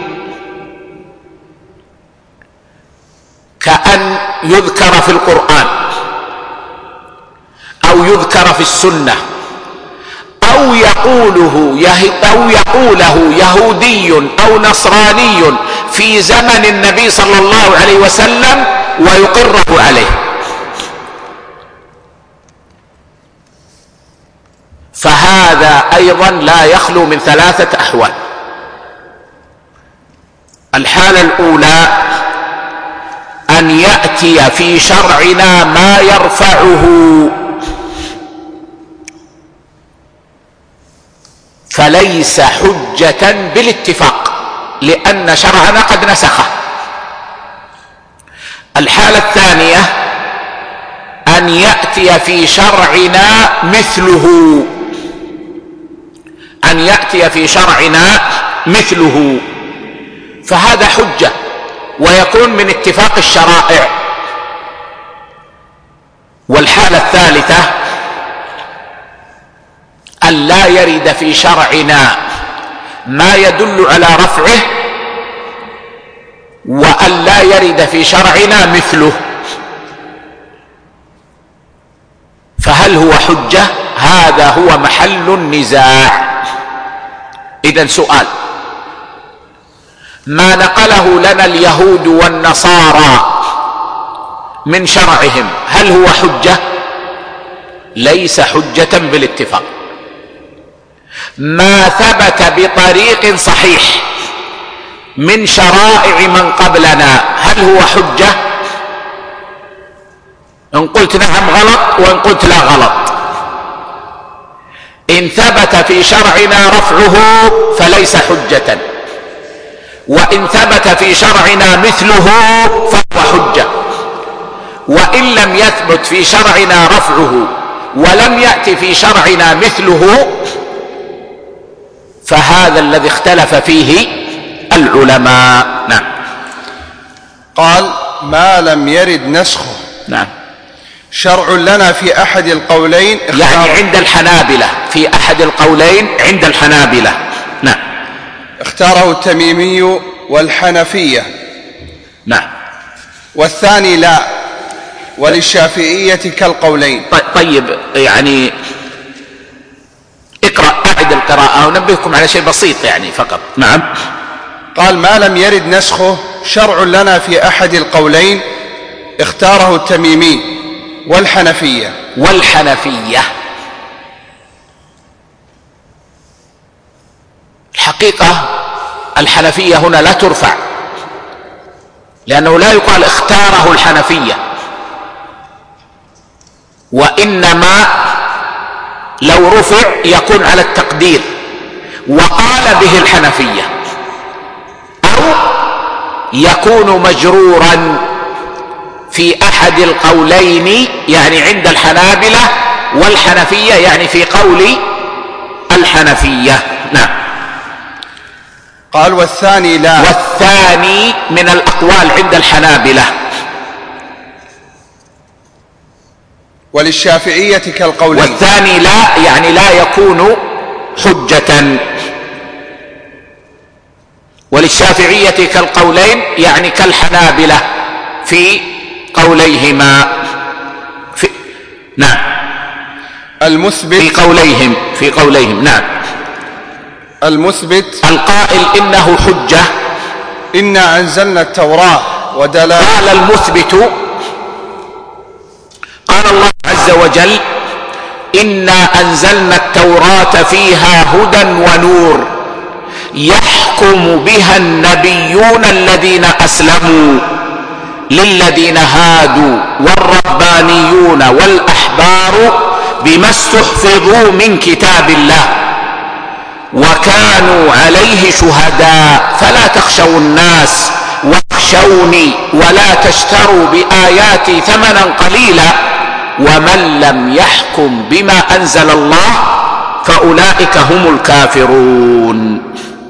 A: كأن يذكر في القرآن أو يذكر في السنة أو يقوله يهودي أو نصراني في زمن النبي صلى الله عليه وسلم ويقره عليه. فهذا أيضا لا يخلو من 3 أحوال. الحالة الأولى أن يأتي في شرعنا ما يرفعه، فليس حجة بالاتفاق لأن شرعنا قد نسخه. الحالة الثانية أن يأتي في شرعنا مثله، أن يأتي في شرعنا مثله، فهذا حجة ويكون من اتفاق الشرائع. والحالة الثالثة أن لا يرد في شرعنا ما يدل على رفعه، وأن لا يرد في شرعنا مثله. فهل هو حجة؟ هذا هو محل النزاع. إذن سؤال: ما نقله لنا اليهود والنصارى من شرعهم هل هو حجة؟ ليس حجة بالاتفاق. ما ثبت بطريق صحيح من شرائع من قبلنا هل هو حجة؟ إن قلت نعم غلط، وإن قلت لا غلط. إن ثبت في شرعنا رفعه فليس حجة، وإن ثبت في شرعنا مثله فهو حجة. وإن لم يثبت في شرعنا رفعه ولم يأتي في شرعنا مثله فهذا الذي اختلف فيه العلماء. نعم.
B: قال: ما لم يرد نسخه.
A: نعم.
B: شرع لنا في أحد القولين،
A: يعني عند الحنابلة، في أحد القولين عند الحنابلة. نعم.
B: اختاره التميمي والحنفية.
A: نعم.
B: والثاني لا، وللشافعية كالقولين.
A: طيب، يعني اقرأ، أعد القراءة ونبهكم على شيء بسيط يعني فقط. نعم.
B: قال: ما لم يرد نسخه شرع لنا في أحد القولين، اختاره التميمي والحنفية.
A: الحقيقة الحنفية هنا لا ترفع، لأنه لا يقال اختاره الحنفية، وإنما لو رفع يكون على التقدير وقال به الحنفية، أو يكون مجرورا في أحد القولين، يعني عند الحنابلة والحنفية، يعني في قول الحنفية. نعم.
B: قال: والثاني لا.
A: والثاني من الأقوال عند الحنابلة.
B: وللشافعية كالقولين.
A: والثاني لا، يعني لا يكون حجة. وللشافعية كالقولين، يعني كالحنابلة في قوليهما. نعم.
B: المثبت
A: في قوليهم. نعم.
B: المثبت
A: القائل إنه حجة.
B: إنا أنزلنا التوراة
A: قال المثبت، قال الله عز وجل: إنا أنزلنا التوراة فيها هدى ونور يحكم بها النبيون الذين أسلموا للذين هادوا والربانيون والأحبار بما استحفظوا من كتاب الله وكانوا عليه شهداء فلا تخشوا الناس واخشوني ولا تشتروا بآياتي ثمنا قليلا ومن لم يحكم بما أنزل الله فأولئك هم الكافرون.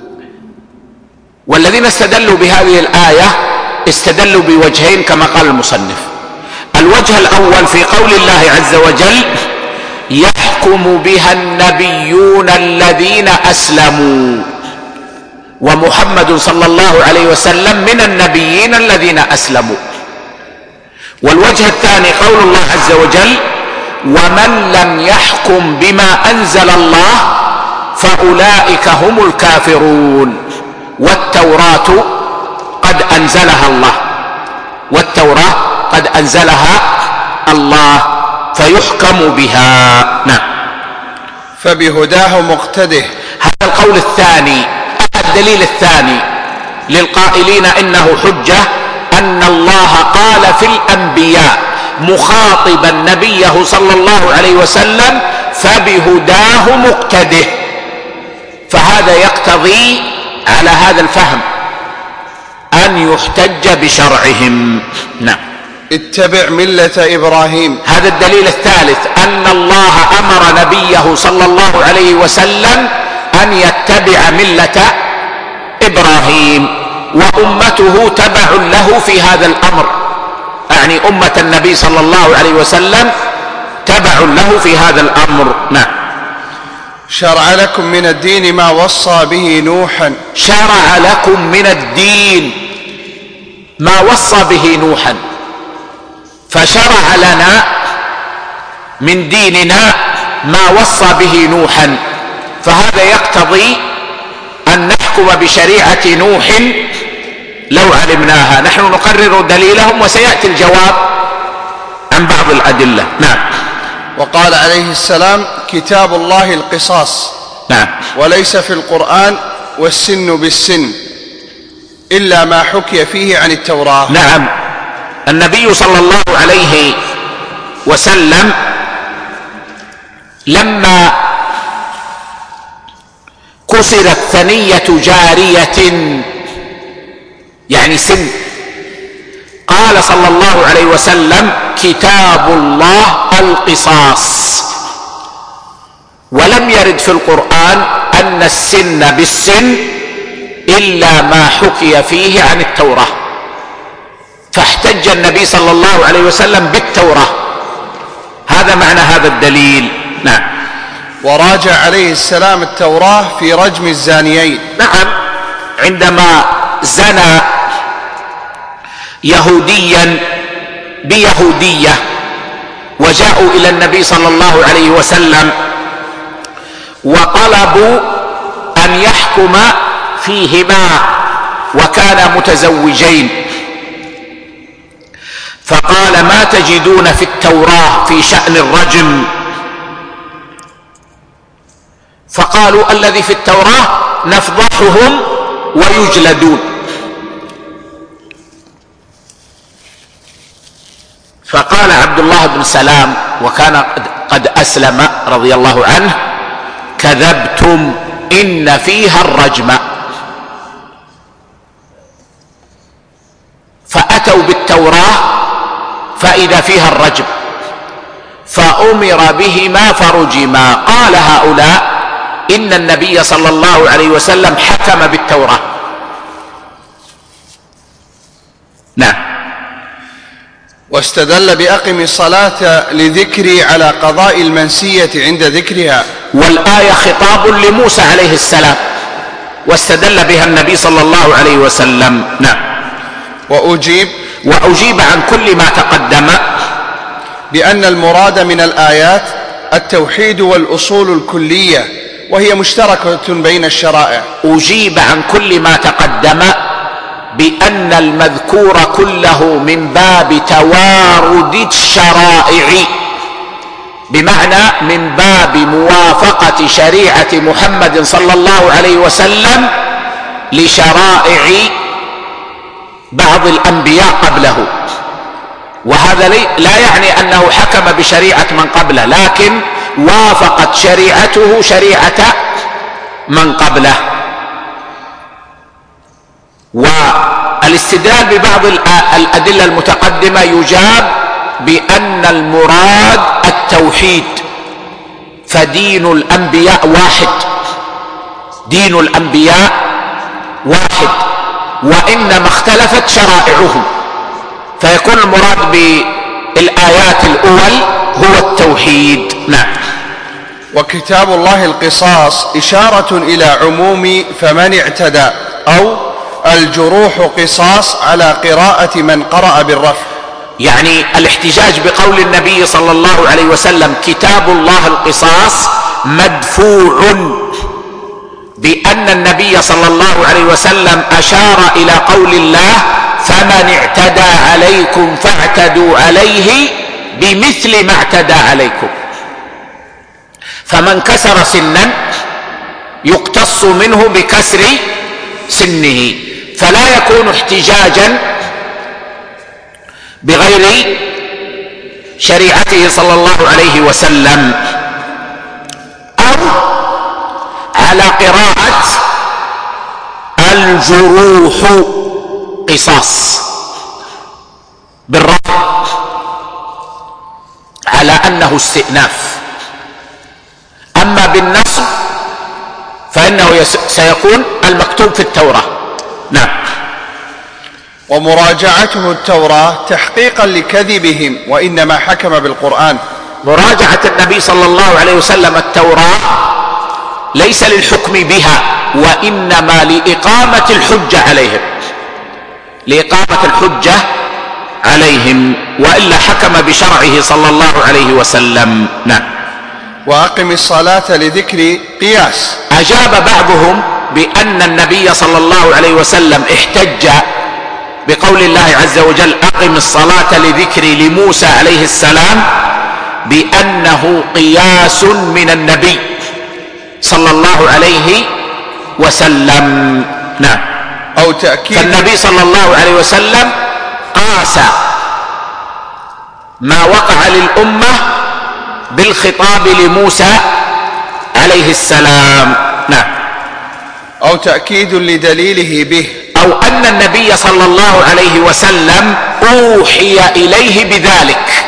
A: والذين استدلوا بهذه الآية استدلوا بوجهين كما قال المصنف. الوجه الأول في قول الله عز وجل يحكم بها النبيون الذين أسلموا، ومحمد صلى الله عليه وسلم من النبيين الذين أسلموا. والوجه الثاني قول الله عز وجل ومن لم يحكم بما أنزل الله فأولئك هم الكافرون والتوراة قد أنزلها الله، والتوراة قد أنزلها الله فيحكم بها. نعم.
B: فبهداه مقتده.
A: هذا القول الثاني. الدليل الثاني للقائلين إنه حجة أن الله قال في الأنبياء مخاطبا نبيه صلى الله عليه وسلم فبهداه مقتده، فهذا يقتضي على هذا الفهم أن يحتج بشرعهم. نعم.
B: اتبع ملة إبراهيم.
A: هذا الدليل الثالث أن الله أمر نبيه صلى الله عليه وسلم أن يتبع ملة إبراهيم، وأمته تبع له في هذا الأمر، يعني أمة النبي صلى الله عليه وسلم تبع له في هذا الأمر. نعم.
B: شرع لكم من الدين ما وصى به نوحا.
A: شرع لكم من الدين ما وصى به نوحا، فشرع لنا من ديننا ما وصى به نوحا، فهذا يقتضي أن نحكم بشريعة نوح لو علمناها. نحن نقرر دليلهم وسيأتي الجواب عن بعض الأدلة. نعم.
B: وقال عليه السلام كتاب الله القصاص.
A: نعم.
B: وليس في القرآن والسن بالسن إلا ما حكي فيه عن التوراة.
A: نعم. النبي صلى الله عليه وسلم لما كسرت ثنية جارية يعني سن، قال صلى الله عليه وسلم كتاب الله القصاص، ولم يرد في القرآن أن السن بالسن إلا ما حكي فيه عن التوراة، فاحتج النبي صلى الله عليه وسلم بالتوراة. هذا معنى هذا الدليل. نعم.
B: وراجع عليه السلام التوراة في رجم الزانيين.
A: نعم. عندما زنى يهوديا بيهودية وجاءوا إلى النبي صلى الله عليه وسلم وطلبوا أن يحكم فيهما وكانا متزوجين، فقال ما تجدون في التوراة في شأن الرجم؟ فقالوا الذي في التوراة نفضحهم ويجلدون. فقال عبد الله بن سلام وكان قد أسلم رضي الله عنه كذبتم إن فيها الرجم. فأتوا بالتوراة فإذا فيها الرجم فأمر بهما فرجما. قال هؤلاء إن النبي صلى الله عليه وسلم حكم بالتوراة. نعم.
B: واستدل بأقم الصلاة لذكري على قضاء المنسية عند ذكرها،
A: والآية خطاب لموسى عليه السلام واستدل بها النبي صلى الله عليه وسلم. نعم. وأجيب عن كل ما تقدم
B: بأن المراد من الآيات التوحيد والأصول الكلية وهي مشتركة بين الشرائع.
A: أجيب عن كل ما تقدم بأن المذكور كله من باب توارد الشرائع، بمعنى من باب موافقة شريعة محمد صلى الله عليه وسلم لشرائع بعض الأنبياء قبله. وهذا لا يعني أنه حكم بشريعة من قبله، لكن وافقت شريعته شريعة من قبله. والاستدلال ببعض الأدلة المتقدمة يجاب بأن المراد التوحيد، فدين الأنبياء واحد، دين الأنبياء واحد، وإنما اختلفت شرائعهم، فيكون المراد بالآيات الأول هو التوحيد. نعم.
B: وكتاب الله القصاص إشارة إلى عموم فمن اعتدى، أو الجروح قصاص على قراءة من قرأ بالرفع.
A: يعني الاحتجاج بقول النبي صلى الله عليه وسلم كتاب الله القصاص مدفوع بأن النبي صلى الله عليه وسلم أشار إلى قول الله فمن اعتدى عليكم فاعتدوا عليه بمثل ما اعتدى عليكم. فمن كسر سنا يقتص منه بكسر سنه، فلا يكون احتجاجا بغير شريعته صلى الله عليه وسلم، أو على قراءة الجروح قصاص بالرفع على أنه استئناف. أما بالنصب فإنه سيكون المكتوب في التوراة. نعم.
B: ومراجعته التوراة تحقيقا لكذبهم، وإنما حكم بالقرآن.
A: مراجعة النبي صلى الله عليه وسلم التوراة ليس للحكم بها، وإنما لإقامة الحجة عليهم، لإقامة الحجة عليهم، وإلا حكم بشرعه صلى الله عليه وسلم. نعم.
B: وأقم الصلاة لذكر قياس.
A: أجاب بعضهم بأن النبي صلى الله عليه وسلم احتج بقول الله عز وجل أقم الصلاة لذكر لموسى عليه السلام بأنه قياس من النبي صلى الله عليه وسلم. نعم.
B: أو تأكيد.
A: فالنبي صلى الله عليه وسلم قاس ما وقع للأمة بالخطاب لموسى عليه السلام. نعم.
B: أو تأكيد لدليله به،
A: أو أن النبي صلى الله عليه وسلم أوحي إليه بذلك،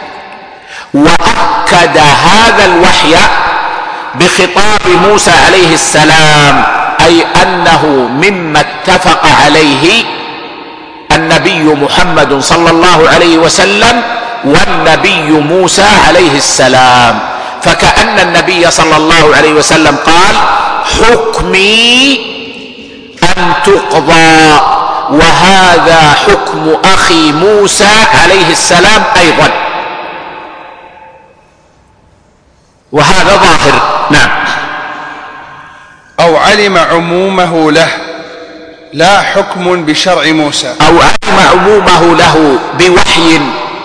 A: وأكد هذا الوحي بخطاب موسى عليه السلام، أي أنه مما اتفق عليه النبي محمد صلى الله عليه وسلم والنبي موسى عليه السلام. فكأن النبي صلى الله عليه وسلم قال حكمي أن تقضى، وهذا حكم أخي موسى عليه السلام أيضا، وهذا ظاهر. نعم.
B: أو علم عمومه له لا حكم بشرع موسى،
A: أو علم عمومه له بوحي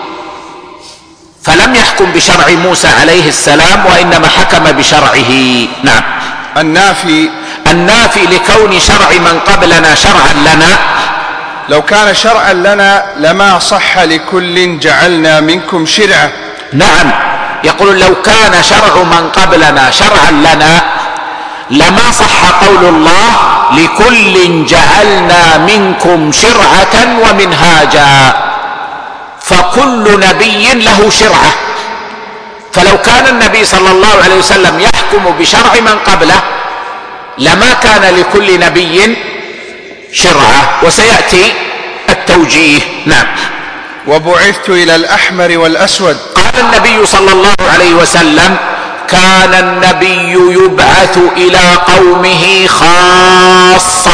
A: فلم يحكم بشرع موسى عليه السلام، وإنما حكم بشرعه. نعم. النافي لكون شرع من قبلنا شرعا لنا.
B: لو كان شرعا لنا لما صح لكل جعلنا منكم شرعة.
A: نعم. يقول لو كان شرع من قبلنا شرعا لنا لما صح قول الله لكل جعلنا منكم شرعة ومنهاجا، فكل نبي له شرعة. فلو كان النبي صلى الله عليه وسلم يحكم بشرع من قبله لما كان لكل نبي شرعة، وسيأتي التوجيه. نعم.
B: وبعثت إلى الأحمر والأسود.
A: قال النبي صلى الله عليه وسلم كان النبي يبعث إلى قومه خاصة،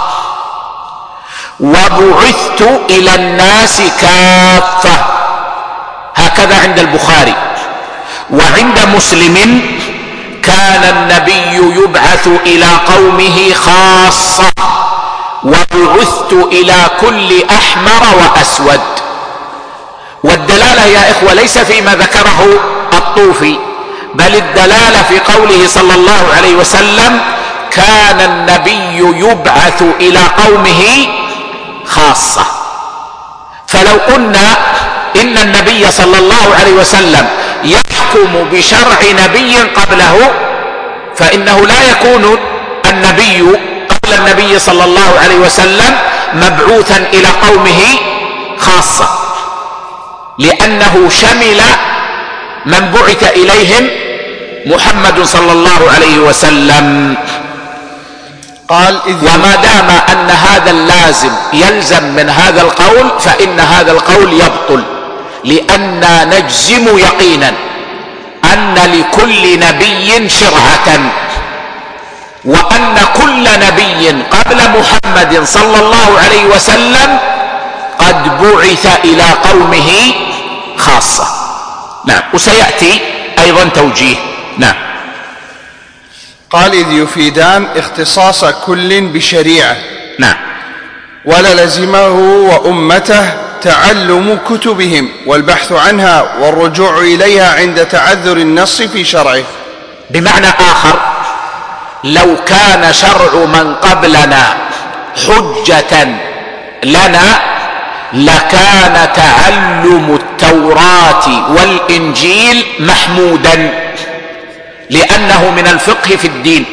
A: وبعثت إلى الناس كافة. هكذا عند البخاري. وعند مسلم كان النبي يبعث إلى قومه خاصة، وبعثت إلى كل أحمر وأسود. والدلالة يا إخوة ليس فيما ذكره الطوفي، بل الدلالة في قوله صلى الله عليه وسلم كان النبي يبعث إلى قومه خاصة. فلو قلنا إن النبي صلى الله عليه وسلم يحكم بشرع نبي قبله فإنه لا يكون النبي قبل النبي صلى الله عليه وسلم مبعوثا إلى قومه خاصة، لأنه شمل من بعث إليهم محمد صلى الله عليه وسلم.
B: قال
A: وما دام أن هذا اللازم يلزم من هذا القول فإن هذا القول يبطل، لأننا نجزم يقينا أن لكل نبي شرعة، وأن كل نبي قبل محمد صلى الله عليه وسلم قد بعث إلى قومه خاصة. نعم، وسيأتي أيضا توجيه. نعم.
B: قال إذ يفيدان اختصاص كل بشريعة.
A: نعم.
B: وللزمه وأمته تعلم كتبهم والبحث عنها والرجوع إليها عند تعذر النص في شرعه.
A: بمعنى آخر، لو كان شرع من قبلنا حجة لنا لكان تعلم التوراة والإنجيل محمودا، لأنه من الفقه في الدين،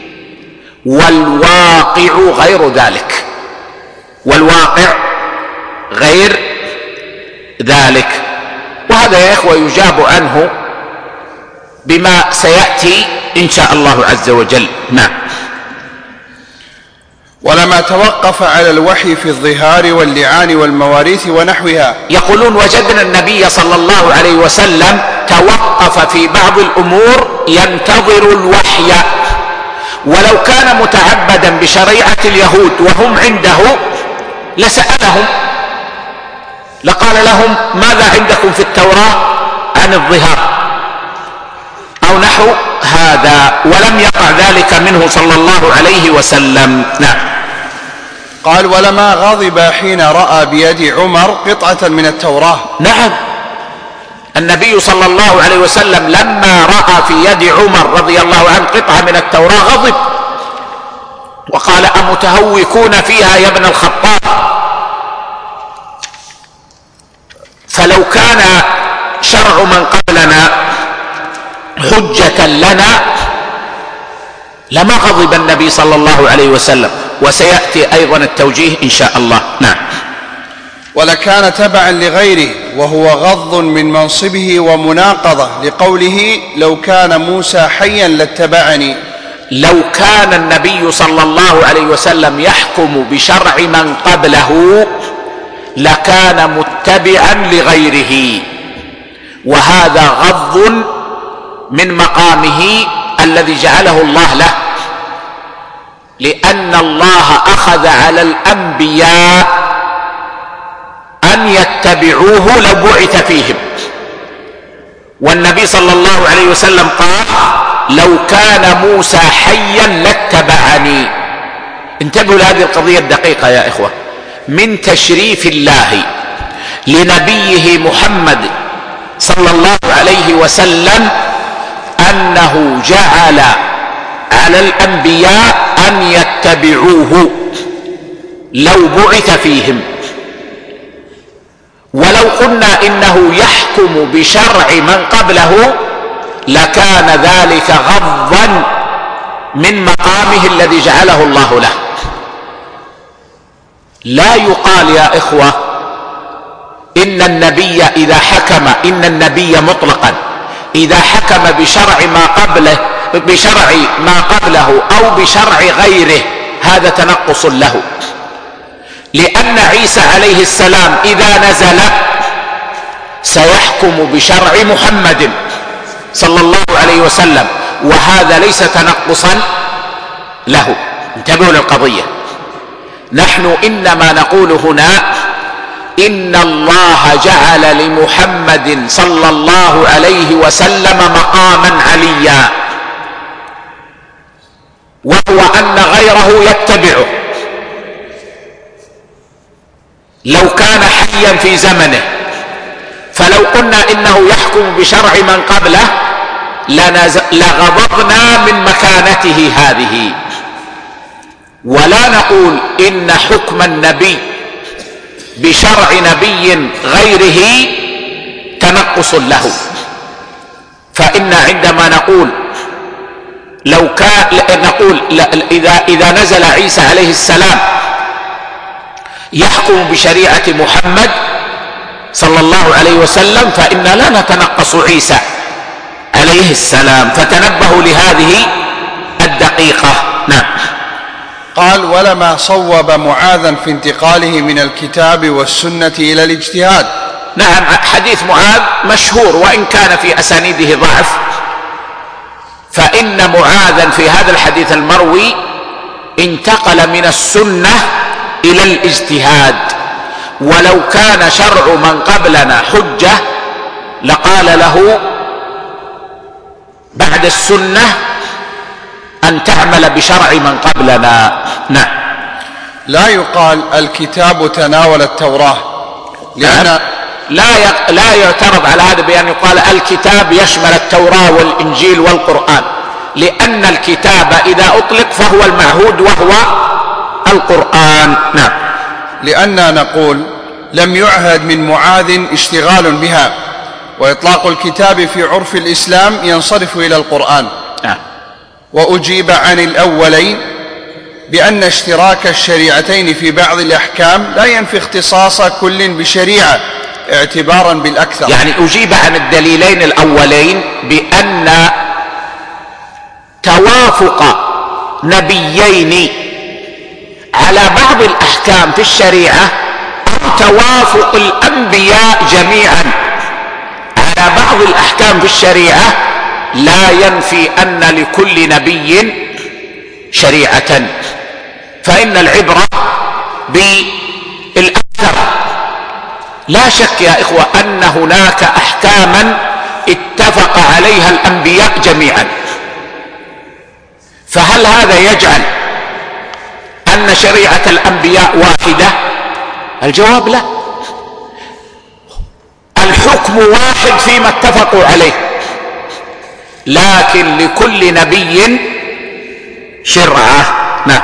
A: والواقع غير ذلك. والواقع غير ذلك. وهذا يا إخوة يجاب عنه بما سيأتي إن شاء الله عز وجل. نعم.
B: ولما توقف على الوحي في الظهار واللعان والمواريث ونحوها.
A: يقولون وجدنا النبي صلى الله عليه وسلم توقف في بعض الأمور ينتظر الوحي، ولو كان متعبدا بشريعة اليهود وهم عنده لسألهم، لقال لهم ماذا عندكم في التوراة عن الظهار أو نحو هذا، ولم يقع ذلك منه صلى الله عليه وسلم. نعم.
B: قال ولما غضب حين رأى بيد عمر قطعة من التوراة.
A: نعم، النبي صلى الله عليه وسلم لما رأى في يد عمر رضي الله عنه قطعة من التوراة غضب وقال أمتهوكون فيها يا ابن الخطاب. فلو كان شرع من قبلنا حجة لنا لما غضب النبي صلى الله عليه وسلم، وسيأتي أيضا التوجيه إن شاء الله. نعم.
B: ولكان تبعا لغيره وهو غض من منصبه ومناقضة لقوله لو كان موسى حيا لاتبعني.
A: لو كان النبي صلى الله عليه وسلم يحكم بشرع من قبله لكان متبعا لغيره، وهذا غض من مقامه الذي جعله الله له، لأن الله أخذ على الأنبياء أن يتبعوه لو بعث فيهم، والنبي صلى الله عليه وسلم قال لو كان موسى حيا لاتبعني. انتبهوا لهذه القضية الدقيقة يا إخوة. من تشريف الله لنبيه محمد صلى الله عليه وسلم أنه جعل على الأنبياء أن يتبعوه لو بعث فيهم. ولو قلنا إنه يحكم بشرع من قبله لكان ذلك غضا من مقامه الذي جعله الله له. لا يقال يا إخوة إن النبي إذا حكم، إن النبي مطلقا إذا حكم بشرع ما قبله أو بشرع غيره هذا تنقص له، لأن عيسى عليه السلام إذا نزل سيحكم بشرع محمد صلى الله عليه وسلم، وهذا ليس تنقصا له. انتبهوا للقضية. نحن إنما نقول هنا إن الله جعل لمحمد صلى الله عليه وسلم مقاما عليا، وهو أن غيره يتبعه لو كان حيا في زمنه. فلو قلنا إنه يحكم بشرع من قبله لغضضنا من مكانته هذه. ولا نقول إن حكم النبي بشرع نبي غيره تنقص له. فإن عندما نقول إذا نزل عيسى عليه السلام يحكم بشريعة محمد صلى الله عليه وسلم فإنا لا نتنقص عيسى عليه السلام. فتنبهوا لهذه الدقيقة. نعم.
B: قال: ولما صوب معاذا في انتقاله من الكتاب والسنة إلى الاجتهاد.
A: نعم، حديث معاذ مشهور وإن كان في أسانيده ضعف، فإن معاذا في هذا الحديث المروي انتقل من السنة إلى الاجتهاد. ولو كان شرع من قبلنا حجة لقال له بعد السنة أن تعمل بشرع من قبلنا. نعم.
B: لا يقال الكتاب تناول التوراة، لأن
A: لا يعترض على هذا بأن يقال الكتاب يشمل التوراة والإنجيل والقرآن، لأن الكتاب إذا أطلق فهو المعهود وهو القرآن. نعم.
B: لأننا نقول لم يعهد من معاذ اشتغال بها، وإطلاق الكتاب في عرف الإسلام ينصرف إلى القرآن.
A: نعم.
B: وأجيب عن الأولين بأن اشتراك الشريعتين في بعض الأحكام لا ينفي اختصاص كل بشريعة اعتبارا بالأكثر.
A: يعني أجيب عن الدليلين الأولين بأن توافق نبيين على بعض الأحكام في الشريعة أو توافق الأنبياء جميعا على بعض الأحكام في الشريعة لا ينفي أن لكل نبي شريعة، فإن العبرة بالأكثر. لا شك يا إخوة أن هناك أحكاما اتفق عليها الأنبياء جميعا، فهل هذا يجعل أن شريعة الأنبياء واحدة؟ الجواب لا. الحكم واحد فيما اتفقوا عليه، لكن لكل نبي شرعة. نعم.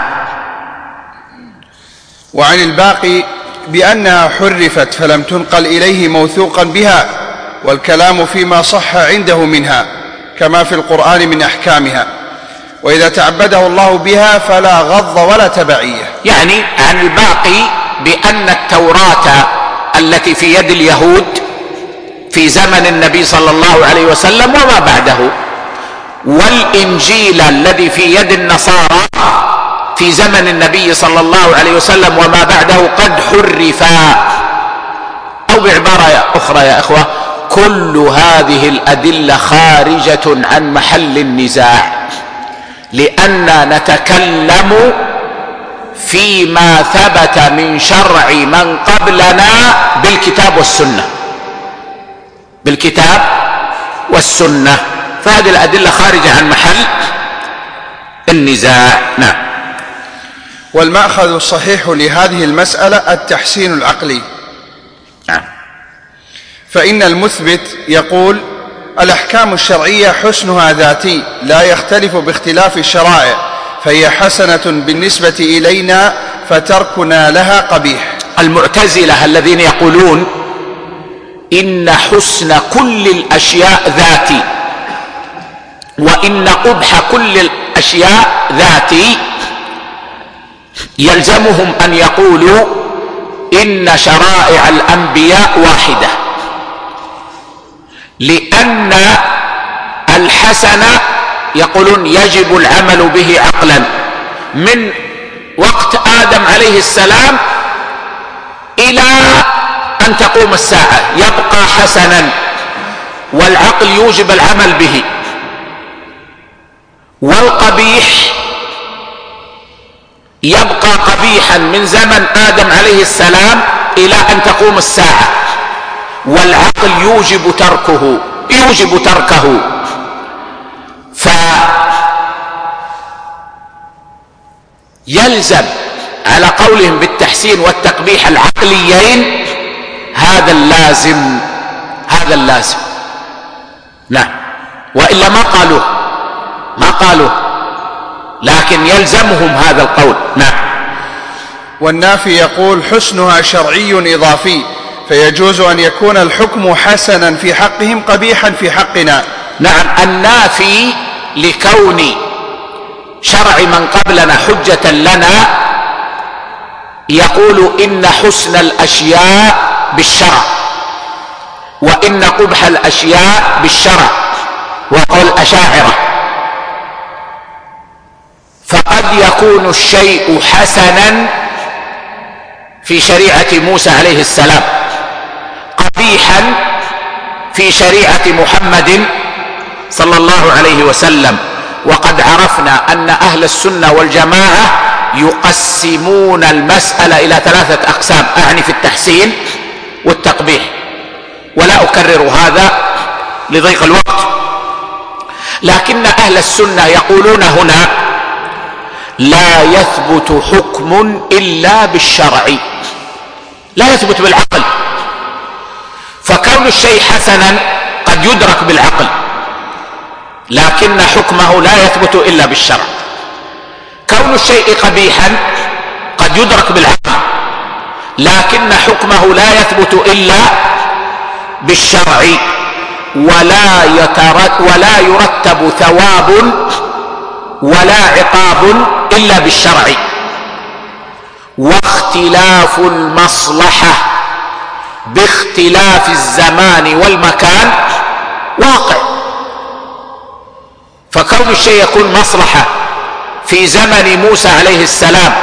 B: وعن الباقي بأنها حرفت فلم تنقل إليه موثوقا بها، والكلام فيما صح عنده منها كما في القرآن من أحكامها، وإذا تعبده الله بها فلا غض ولا تبعية.
A: يعني عن الباقي بأن التوراة التي في يد اليهود في زمن النبي صلى الله عليه وسلم وما بعده، والإنجيل الذي في يد النصارى في زمن النبي صلى الله عليه وسلم وما بعده قد حرفا. أو بعبارة أخرى يا إخوة، كل هذه الأدلة خارجة عن محل النزاع، لأننا نتكلم فيما ثبت من شرع من قبلنا بالكتاب والسنة، بالكتاب والسنة، فهذه الأدلة خارجة عن محل النزاع. نعم.
B: والمأخذ الصحيح لهذه المسألة التحسين العقلي.
A: نعم.
B: فإن المثبت يقول الأحكام الشرعية حسنها ذاتي لا يختلف باختلاف الشرائع، فهي حسنة بالنسبة إلينا فتركنا لها قبيح.
A: المعتزلة الذين يقولون إن حسن كل الأشياء ذاتي وإن قبح كل الأشياء ذاتي، يلزمهم أن يقولوا إن شرائع الأنبياء واحدة، لأن الحسن يقولون يجب العمل به عقلا من وقت آدم عليه السلام إلى أن تقوم الساعة يبقى حسنا، والعقل يوجب العمل به. والقبيح يبقى قبيحا من زمن آدم عليه السلام إلى أن تقوم الساعة، والعقل يوجب تركه. فيلزم على قولهم بالتحسين والتقبيح العقليين هذا اللازم. نعم. وإلا ما قالوا لكن يلزمهم هذا القول. نعم.
B: والنافي يقول حسنها شرعي إضافي، فيجوز أن يكون الحكم حسنا في حقهم قبيحا في حقنا.
A: نعم، النافي لكون شرع من قبلنا حجة لنا يقول إن حسن الأشياء بالشرع وإن قبح الأشياء بالشرع، وقول الأشاعرة. فقد يكون الشيء حسنا في شريعة موسى عليه السلام، قبيحا في شريعة محمد صلى الله عليه وسلم. وقد عرفنا أن أهل السنة والجماعة يقسمون المسألة إلى 3 أقسام، أعني في التحسين والتقبيح، ولا أكرر هذا لضيق الوقت. لكن أهل السنة يقولون هنا لا يثبت حكم إلا بالشرع، لا يثبت بالعقل. فكون الشيء حسنا قد يدرك بالعقل، لكن حكمه لا يثبت إلا بالشرع. كون الشيء قبيحا قد يدرك بالعقل، لكن حكمه لا يثبت إلا بالشرع، ولا يرتب ثواب ولا عقاب إلا بالشرع. واختلاف المصلحة باختلاف الزمان والمكان واقع. فكون الشيء يكون مصلحة في زمن موسى عليه السلام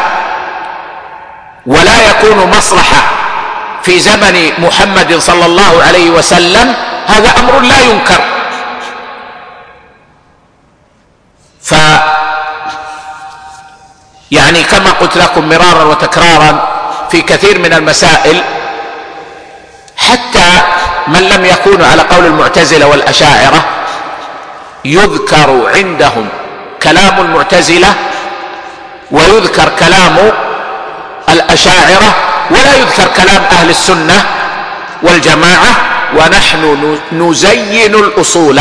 A: ولا يكون مصلحة في زمن محمد صلى الله عليه وسلم، هذا أمر لا ينكر. يعني كما قلت لكم مرارا وتكرارا في كثير من المسائل، حتى من لم يكونوا على قول المعتزلة والأشاعرة يذكر عندهم كلام المعتزلة ويذكر كلام الأشاعرة ولا يذكر كلام أهل السنة والجماعة، ونحن نزين الأصول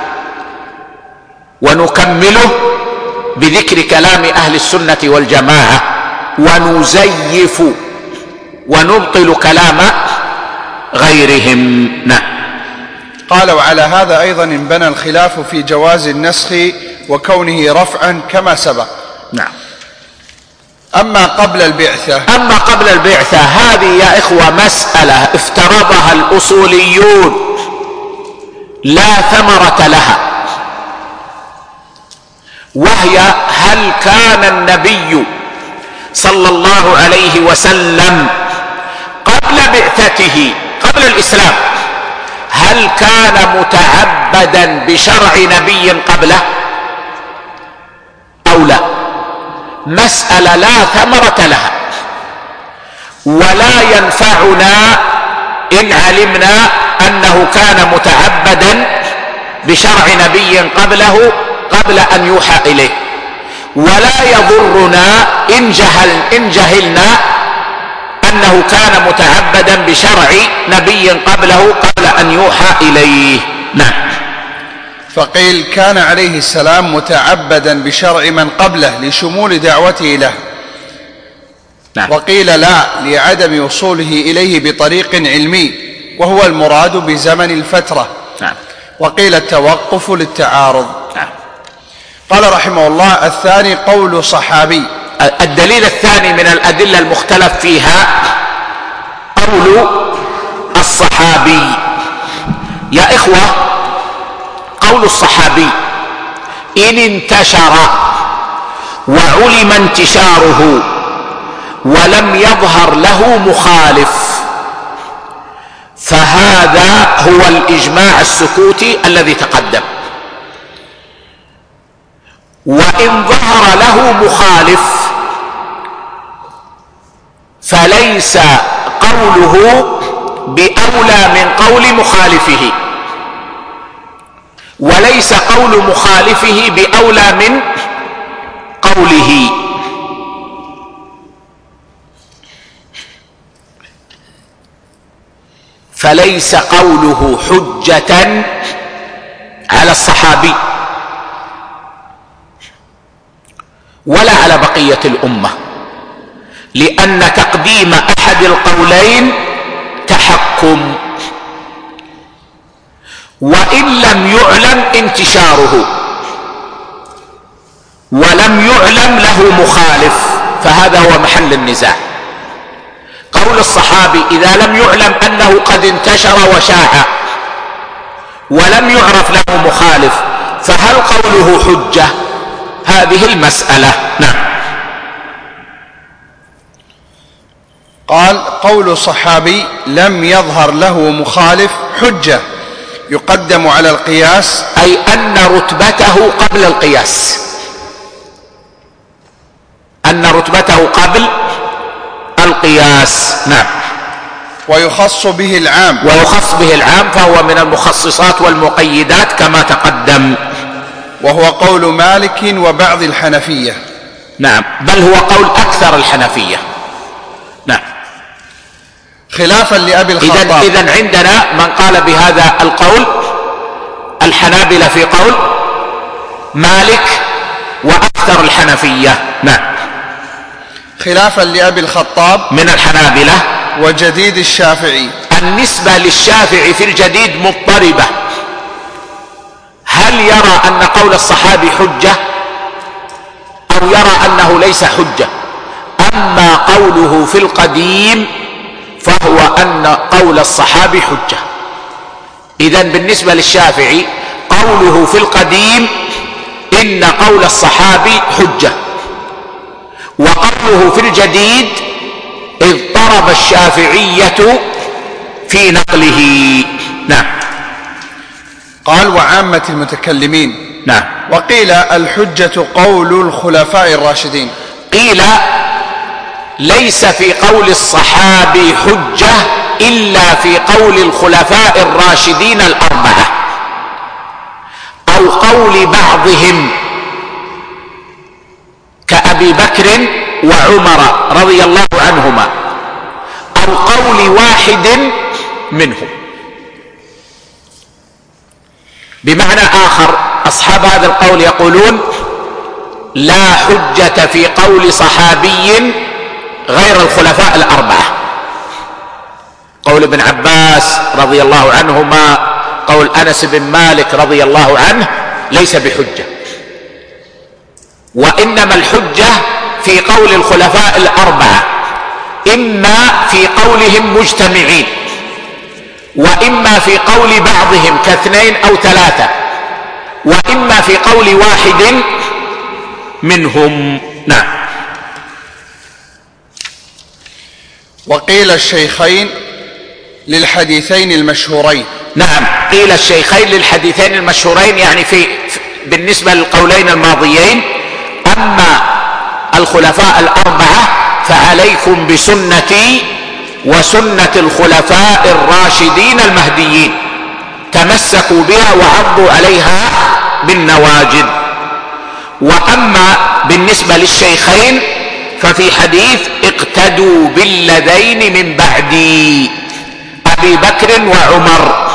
A: ونكمله بذكر كلام أهل السنة والجماعة، ونزيف ونبطل كلام غيرهم. نعم.
B: قال وعلى هذا أيضا انبنى الخلاف في جواز النسخ وكونه رفعا كما سبق.
A: نعم.
B: أما قبل البعثة
A: هذه يا إخوة مسألة افترضها الأصوليون لا ثمرة لها، وهي هل كان النبي صلى الله عليه وسلم قبل بعثته قبل الإسلام هل كان متعبدا بشرع نبي قبله أو لا؟ مسألة لا ثمرة لها، ولا ينفعنا إن علمنا أنه كان متعبدا بشرع نبي قبله قبل أن يوحى إليه، ولا يضرنا إن جهلنا أنه كان متعبدا بشرع نبي قبله قبل أن يوحى إليه. نعم.
B: فقيل كان عليه السلام متعبدا بشرع من قبله لشمول دعوته له.
A: نعم.
B: وقيل لا، لعدم وصوله إليه بطريق علمي وهو المراد بزمن الفترة.
A: نعم.
B: وقيل التوقف للتعارض.
A: نعم.
B: قال رحمه الله الثاني قول صحابي.
A: الدليل الثاني من الأدلة المختلف فيها قول الصحابي. يا إخوة، قول الصحابي إن انتشر وعلم انتشاره ولم يظهر له مخالف فهذا هو الإجماع السكوتي الذي تقدم. وإن ظهر له مخالف فليس قوله بأولى من قول مخالفه، وليس قول مخالفه بأولى من قوله. فليس قوله حجة على الصحابي ولا على بقية الأمة، لأن تقديم أحد القولين تحكم، وإن لم يعلم انتشاره ولم يعلم له مخالف فهذا هو محل النزاع. قول الصحابي إذا لم يعلم أنه قد انتشر وشاع ولم يعرف له مخالف فهل قوله حجة؟ هذه المسألة. نعم.
B: قال: قول صحابي لم يظهر له مخالف حجة يقدم على القياس،
A: أي أن رتبته قبل القياس، أن رتبته قبل القياس. نعم.
B: ويخص به العام،
A: ويخص به العام، فهو من المخصصات والمقيدات كما تقدم،
B: وهو قول مالك وبعض الحنفية.
A: نعم، بل هو قول أكثر الحنفية. نعم.
B: خلافا لأبي الخطاب.
A: إذن عندنا من قال بهذا القول الحنابلة في قول مالك وأكثر الحنفية. نعم.
B: خلافا لأبي الخطاب
A: من الحنابلة
B: وجديد الشافعي.
A: النسبة للشافعي في الجديد مضطربة، هل يرى أن قول الصحابي حجة أو يرى أنه ليس حجة؟ أما قوله في القديم فهو أن قول الصحابي حجة. إذن بالنسبة للشافعي قوله في القديم إن قول الصحابي حجة، وقوله في الجديد اضطرب الشافعية في نقله. نعم.
B: قال: وعامة المتكلمين.
A: نعم.
B: وقيل الحجة قول الخلفاء الراشدين.
A: قيل ليس في قول الصحابي حجة إلا في قول الخلفاء الراشدين الأربعة، أو قول بعضهم كأبي بكر وعمر رضي الله عنهما، أو قول واحد منهم. بمعنى آخر أصحاب هذا القول يقولون لا حجة في قول صحابي غير الخلفاء الأربعة، قول ابن عباس رضي الله عنهما، قول أنس بن مالك رضي الله عنه ليس بحجة، وإنما الحجة في قول الخلفاء الأربعة، إما في قولهم مجتمعين، وإما في قول بعضهم كاثنين أو ثلاثة، وإما في قول واحد منهم. نعم.
B: وقيل الشيخين للحديثين المشهورين.
A: نعم، قيل الشيخين للحديثين المشهورين، يعني بالنسبة للقولين الماضيين. أما الخلفاء الأربعة فعليكم بسنتي وسنة الخلفاء الراشدين المهديين، تمسكوا بها وعضوا عليها بالنواجذ. وأما بالنسبة للشيخين ففي حديث اقتدوا بالذين من بعدي، أبي بكر وعمر،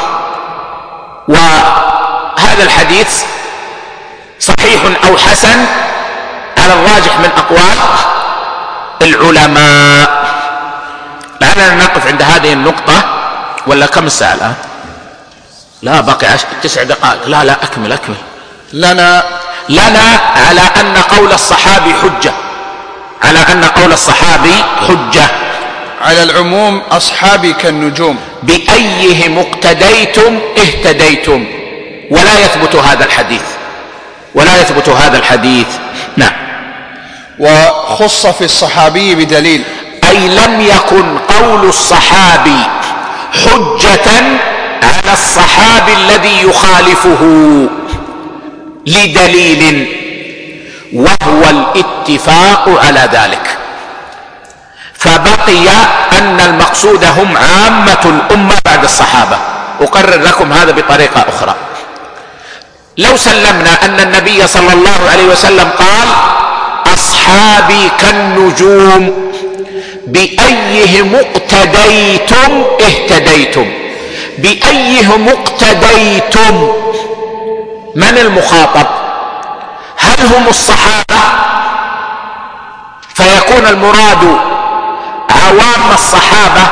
A: وهذا الحديث صحيح أو حسن على الراجح من أقوال العلماء. لعلنا نقف عند هذه النقطة، ولا كم الساعة الآن؟ لا بقي 9 دقائق. لا أكمل لنا على أن قول الصحابي حجة، على أن قول الصحابي حجة
B: على العموم. أصحابي كالنجوم
A: بأيهم اقتديتم اهتديتم، ولا يثبت هذا الحديث. نعم.
B: وخص في الصحابي بدليل،
A: أي لم يكن قول الصحابي حجة على الصحابي الذي يخالفه لدليل، وهو الاتفاق على ذلك، فبقي أن المقصود هم عامة الأمة بعد الصحابة. أقرر لكم هذا بطريقة أخرى. لو سلمنا أن النبي صلى الله عليه وسلم قال أصحابي كالنجوم بأيهم اقتديتم اهتديتم، بأيهم اقتديتم من المخاطب؟ هل هم الصحابة فيكون المراد عوام الصحابة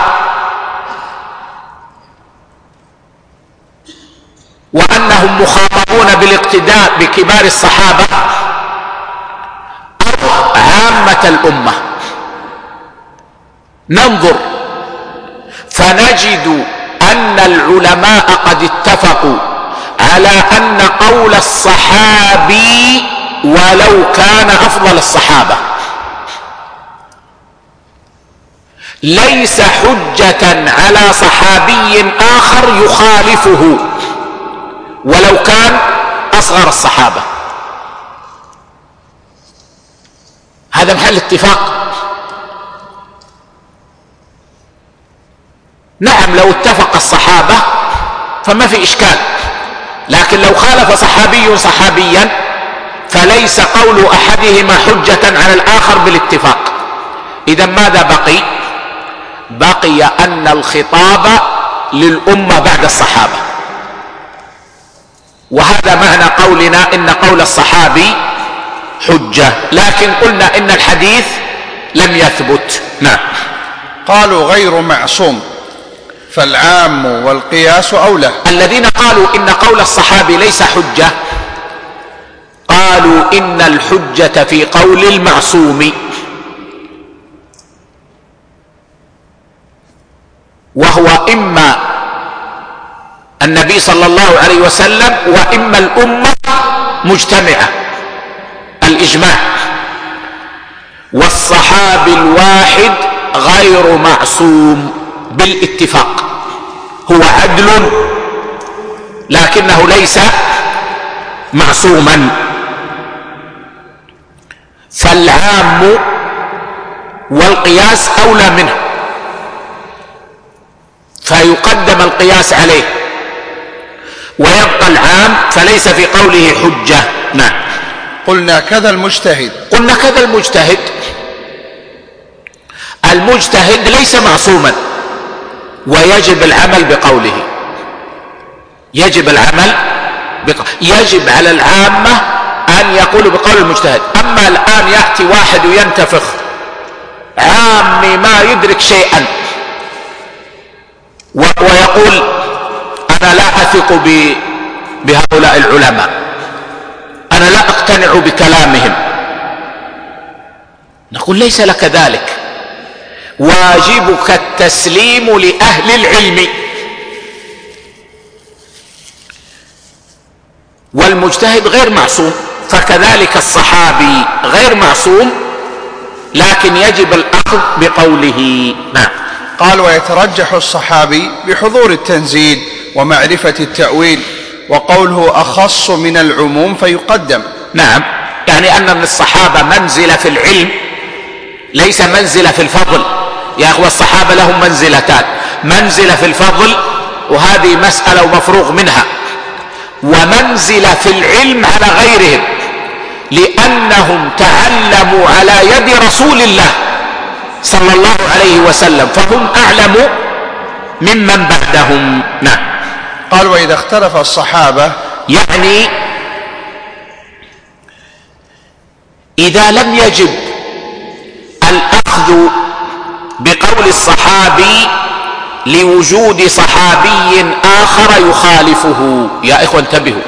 A: وأنهم مخاطبون بالاقتداء بكبار الصحابة، أو عامة الأمة؟ ننظر فنجد أن العلماء قد اتفقوا على أن قول الصحابي ولو كان أفضل الصحابة ليس حجة على صحابي آخر يخالفه ولو كان أصغر الصحابة. هذا محل اتفاق. نعم لو اتفق الصحابة فما في إشكال، لكن لو خالف صحابي صحابيا فليس قول أحدهما حجة على الآخر بالاتفاق. إذا ماذا بقي؟ بقي أن الخطاب للأمة بعد الصحابة، وهذا معنى قولنا إن قول الصحابي حجة، لكن قلنا إن الحديث لم يثبت. نعم.
B: قالوا غير معصوم فالعام والقياس أولى.
A: الذين قالوا إن قول الصحابي ليس حجة قالوا إن الحجة في قول المعصوم، وهو إما النبي صلى الله عليه وسلم وإما الأمة مجتمعة، الإجماع. والصحابي الواحد غير معصوم بالاتفاق، هو عدل لكنه ليس معصوما. فالعام والقياس أولى منه، فيقدم القياس عليه ويبقى العام، فليس في قوله حجة. نعم.
B: قلنا كذا المجتهد.
A: قلنا كذا المجتهد. المجتهد ليس معصوما ويجب العمل بقوله، يجب العمل يجب على العامة أن يقولوا بقول المجتهد. أما الآن يأتي واحد ينتفخ عامي ما يدرك شيئا ويقول أنا لا أثق بهؤلاء العلماء، أنا لا أقتنع بكلامهم، نقول ليس لك ذلك، واجبك التسليم لأهل العلم. والمجتهد غير معصوم، فكذلك الصحابي غير معصوم لكن يجب الأخذ بقوله. نعم.
B: قال ويترجح الصحابي بحضور التنزيل ومعرفة التأويل، وقوله أخص من العموم فيقدم.
A: نعم، يعني أن الصحابة منزلة في العلم ليس منزلة في الفضل. يا أخوة الصحابة لهم منزلتان، منزلة في الفضل وهذه مسألة ومفروغ منها، ومنزلة في العلم على غيرهم لأنهم تعلموا على يد رسول الله صلى الله عليه وسلم، فهم أعلم ممن بعدهم. نعم.
B: قال وإذا اختلف الصحابة،
A: يعني إذا لم يجب الأخذ بقول الصحابي لوجود صحابي آخر يخالفه. يا إخوة انتبهوا،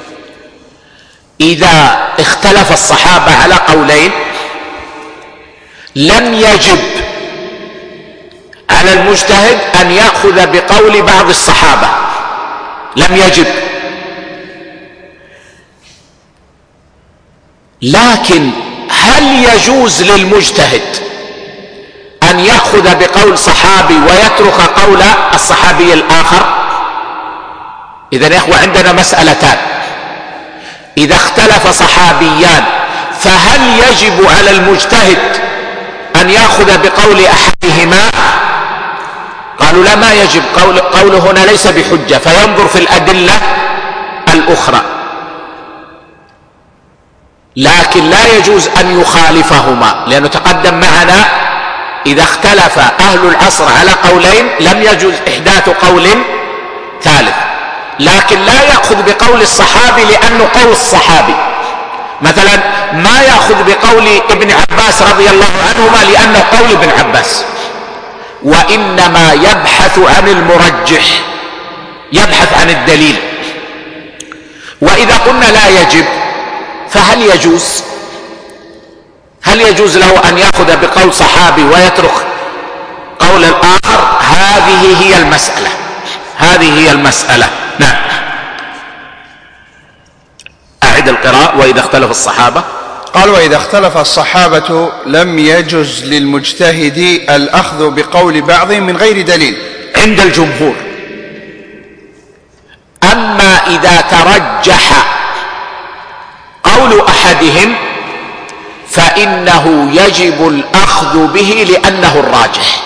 A: إذا اختلف الصحابة على قولين لم يجب على المجتهد أن يأخذ بقول بعض الصحابة، لم يجب. لكن هل يجوز للمجتهد أن يأخذ بقول صحابي ويترك قول الصحابي الآخر؟ إذن يا إخوة عندنا مسألتان، إذا اختلف صحابيان فهل يجب على المجتهد أن يأخذ بقول أحدهما؟ قالوا لا، ما يجب، قوله هنا ليس بحجة، فينظر في الأدلة الأخرى. لكن لا يجوز أن يخالفهما، لأنه تقدم معنا إذا اختلف أهل العصر على قولين لم يجوز إحداث قول ثالث. لكن لا يأخذ بقول الصحابي لأنه قول الصحابي. مثلا ما يأخذ بقول ابن عباس رضي الله عنهما لأنه قول ابن عباس، وإنما يبحث عن المرجح، يبحث عن الدليل. وإذا قلنا لا يجب فهل يجوز؟ هل يجوز له أن يأخذ بقول صحابي ويترك قول الآخر؟ هذه هي المسألة، هذه هي المسألة. نعم. أعد القراءة. وإذا اختلف الصحابة،
B: قال: وإذا اختلف الصحابة لم يجز للمجتهد الأخذ بقول بعضهم من غير دليل
A: عند الجمهور. أما إذا ترجح قول أحدهم فإنه يجب الأخذ به لأنه الراجح.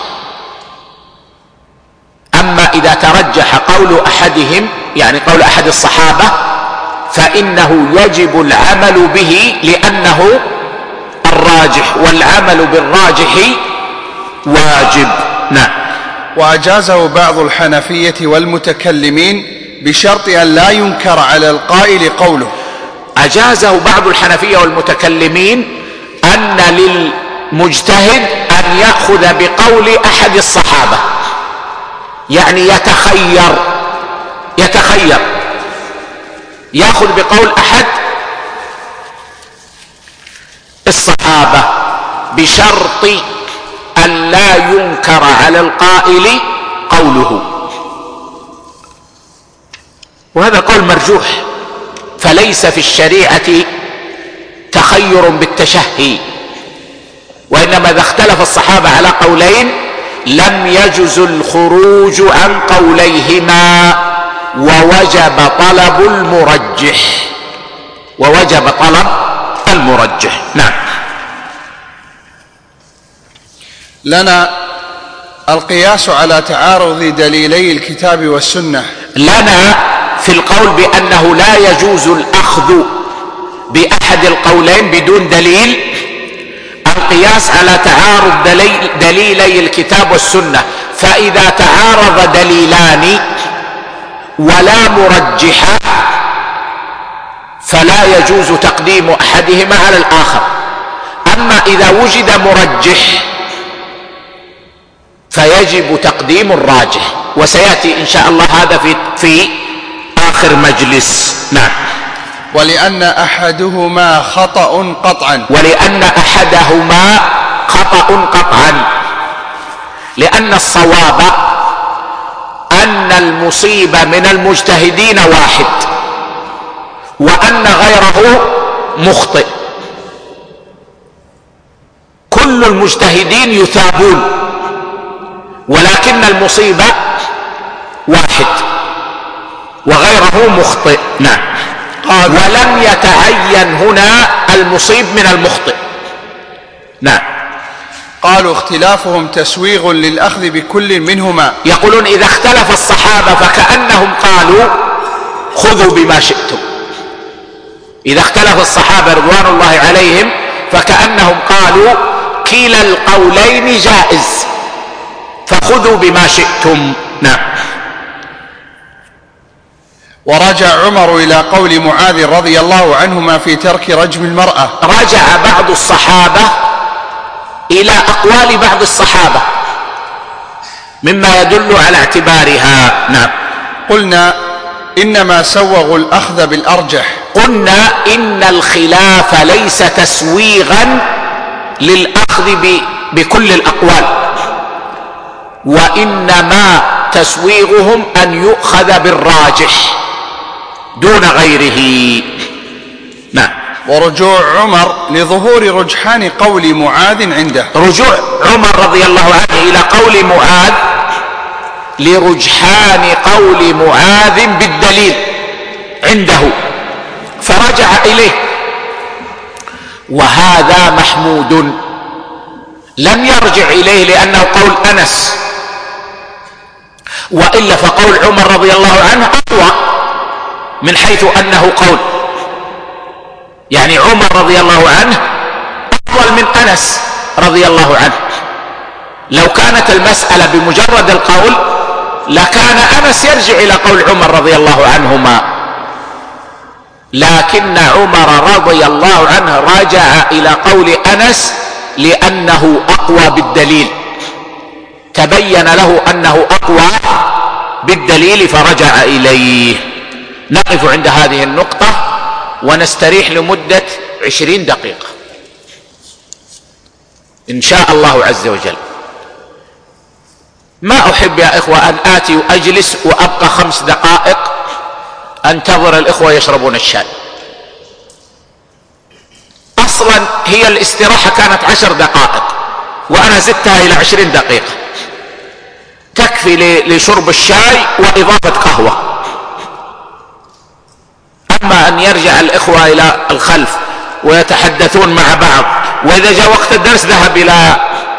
A: أما إذا ترجح قول أحدهم، يعني قول أحد الصحابة، فإنه يجب العمل به لأنه الراجح، والعمل بالراجح واجب. نعم.
B: وأجازه بعض الحنفية والمتكلمين بشرط أن لا ينكر على القائل قوله.
A: أجازه بعض الحنفية والمتكلمين أن للمجتهد أن يأخذ بقول أحد الصحابة، يعني يتخير يأخذ بقول أحد الصحابة بشرط أن لا ينكر على القائل قوله، وهذا قول مرجوح. فليس في الشريعة تخير بالتشهي، وإنما إذا اختلف الصحابة على قولين لم يجز الخروج عن قوليهما، ووجب طلب المرجح. نعم.
B: لنا القياس على تعارض دليلي الكتاب والسنة.
A: لنا في القول بأنه لا يجوز الأخذ بأحد القولين بدون دليل القياس على تعارض دليلي الكتاب والسنة. فإذا تعارض دليلان ولا مرجح فلا يجوز تقديم أحدهما على الآخر. أما إذا وجد مرجح فيجب تقديم الراجح، وسيأتي إن شاء الله هذا في آخر مجلس. نعم.
B: ولأن أحدهما خطأ قطعا.
A: ولأن أحدهما خطأ قطعا، لأن الصواب أن المصيب من المجتهدين واحد، وأن غيره مخطئ. كل المجتهدين يثابون، ولكن المصيب واحد وغيره مخطئ. نعم. ولم يتعين هنا المصيب من المخطئ. نعم.
B: قالوا: اختلافهم تسويغ للأخذ بكل منهما.
A: يقولون إذا اختلف الصحابة فكأنهم قالوا خذوا بما شئتم. إذا اختلف الصحابة رضوان الله عليهم فكأنهم قالوا كلا القولين جائز فخذوا بما شئتم. نعم.
B: ورجع عمر إلى قول معاذ رضي الله عنهما في ترك رجم المرأة.
A: رجع بعض الصحابة إلى أقوال بعض الصحابة مما يدل على اعتبارها. نعم.
B: قلنا إنما سوغوا الأخذ بالأرجح.
A: قلنا إن الخلاف ليس تسويغا للأخذ بكل الأقوال، وإنما تسويغهم أن يؤخذ بالراجح دون غيره. نعم.
B: ورجوع عمر لظهور رجحان قول معاذ عنده.
A: رجوع عمر رضي الله عنه إلى قول معاذ لرجحان قول معاذ بالدليل عنده فرجع إليه، وهذا محمود. لم يرجع إليه لأنه قول أنس، وإلا فقول عمر رضي الله عنه أقوى من حيث أنه قول، يعني عمر رضي الله عنه أفضل من أنس رضي الله عنه. لو كانت المسألة بمجرد القول لكان أنس يرجع إلى قول عمر رضي الله عنهما، لكن عمر رضي الله عنه رجع إلى قول أنس لأنه أقوى بالدليل، تبين له أنه أقوى بالدليل فرجع إليه. نقف عند هذه النقطة ونستريح لمدة 20 دقيقة إن شاء الله عز وجل. ما أحب يا إخوة أن آتي وأجلس وأبقى 5 دقائق أنتظر الإخوة يشربون الشاي. أصلا هي الاستراحة كانت 10 دقائق وأنا زدتها إلى 20 دقيقة، تكفي لشرب الشاي وإضافة قهوة. أما أن يرجع الإخوة إلى الخلف ويتحدثون مع بعض، وإذا جاء وقت الدرس ذهب إلى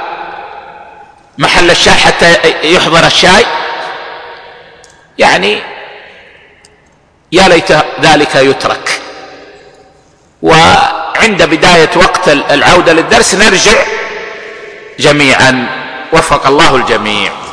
A: محل الشاي حتى يحضر الشاي، يعني يا ليت ذلك يترك. وعند بداية وقت العودة للدرس نرجع جميعا، وفق الله الجميع.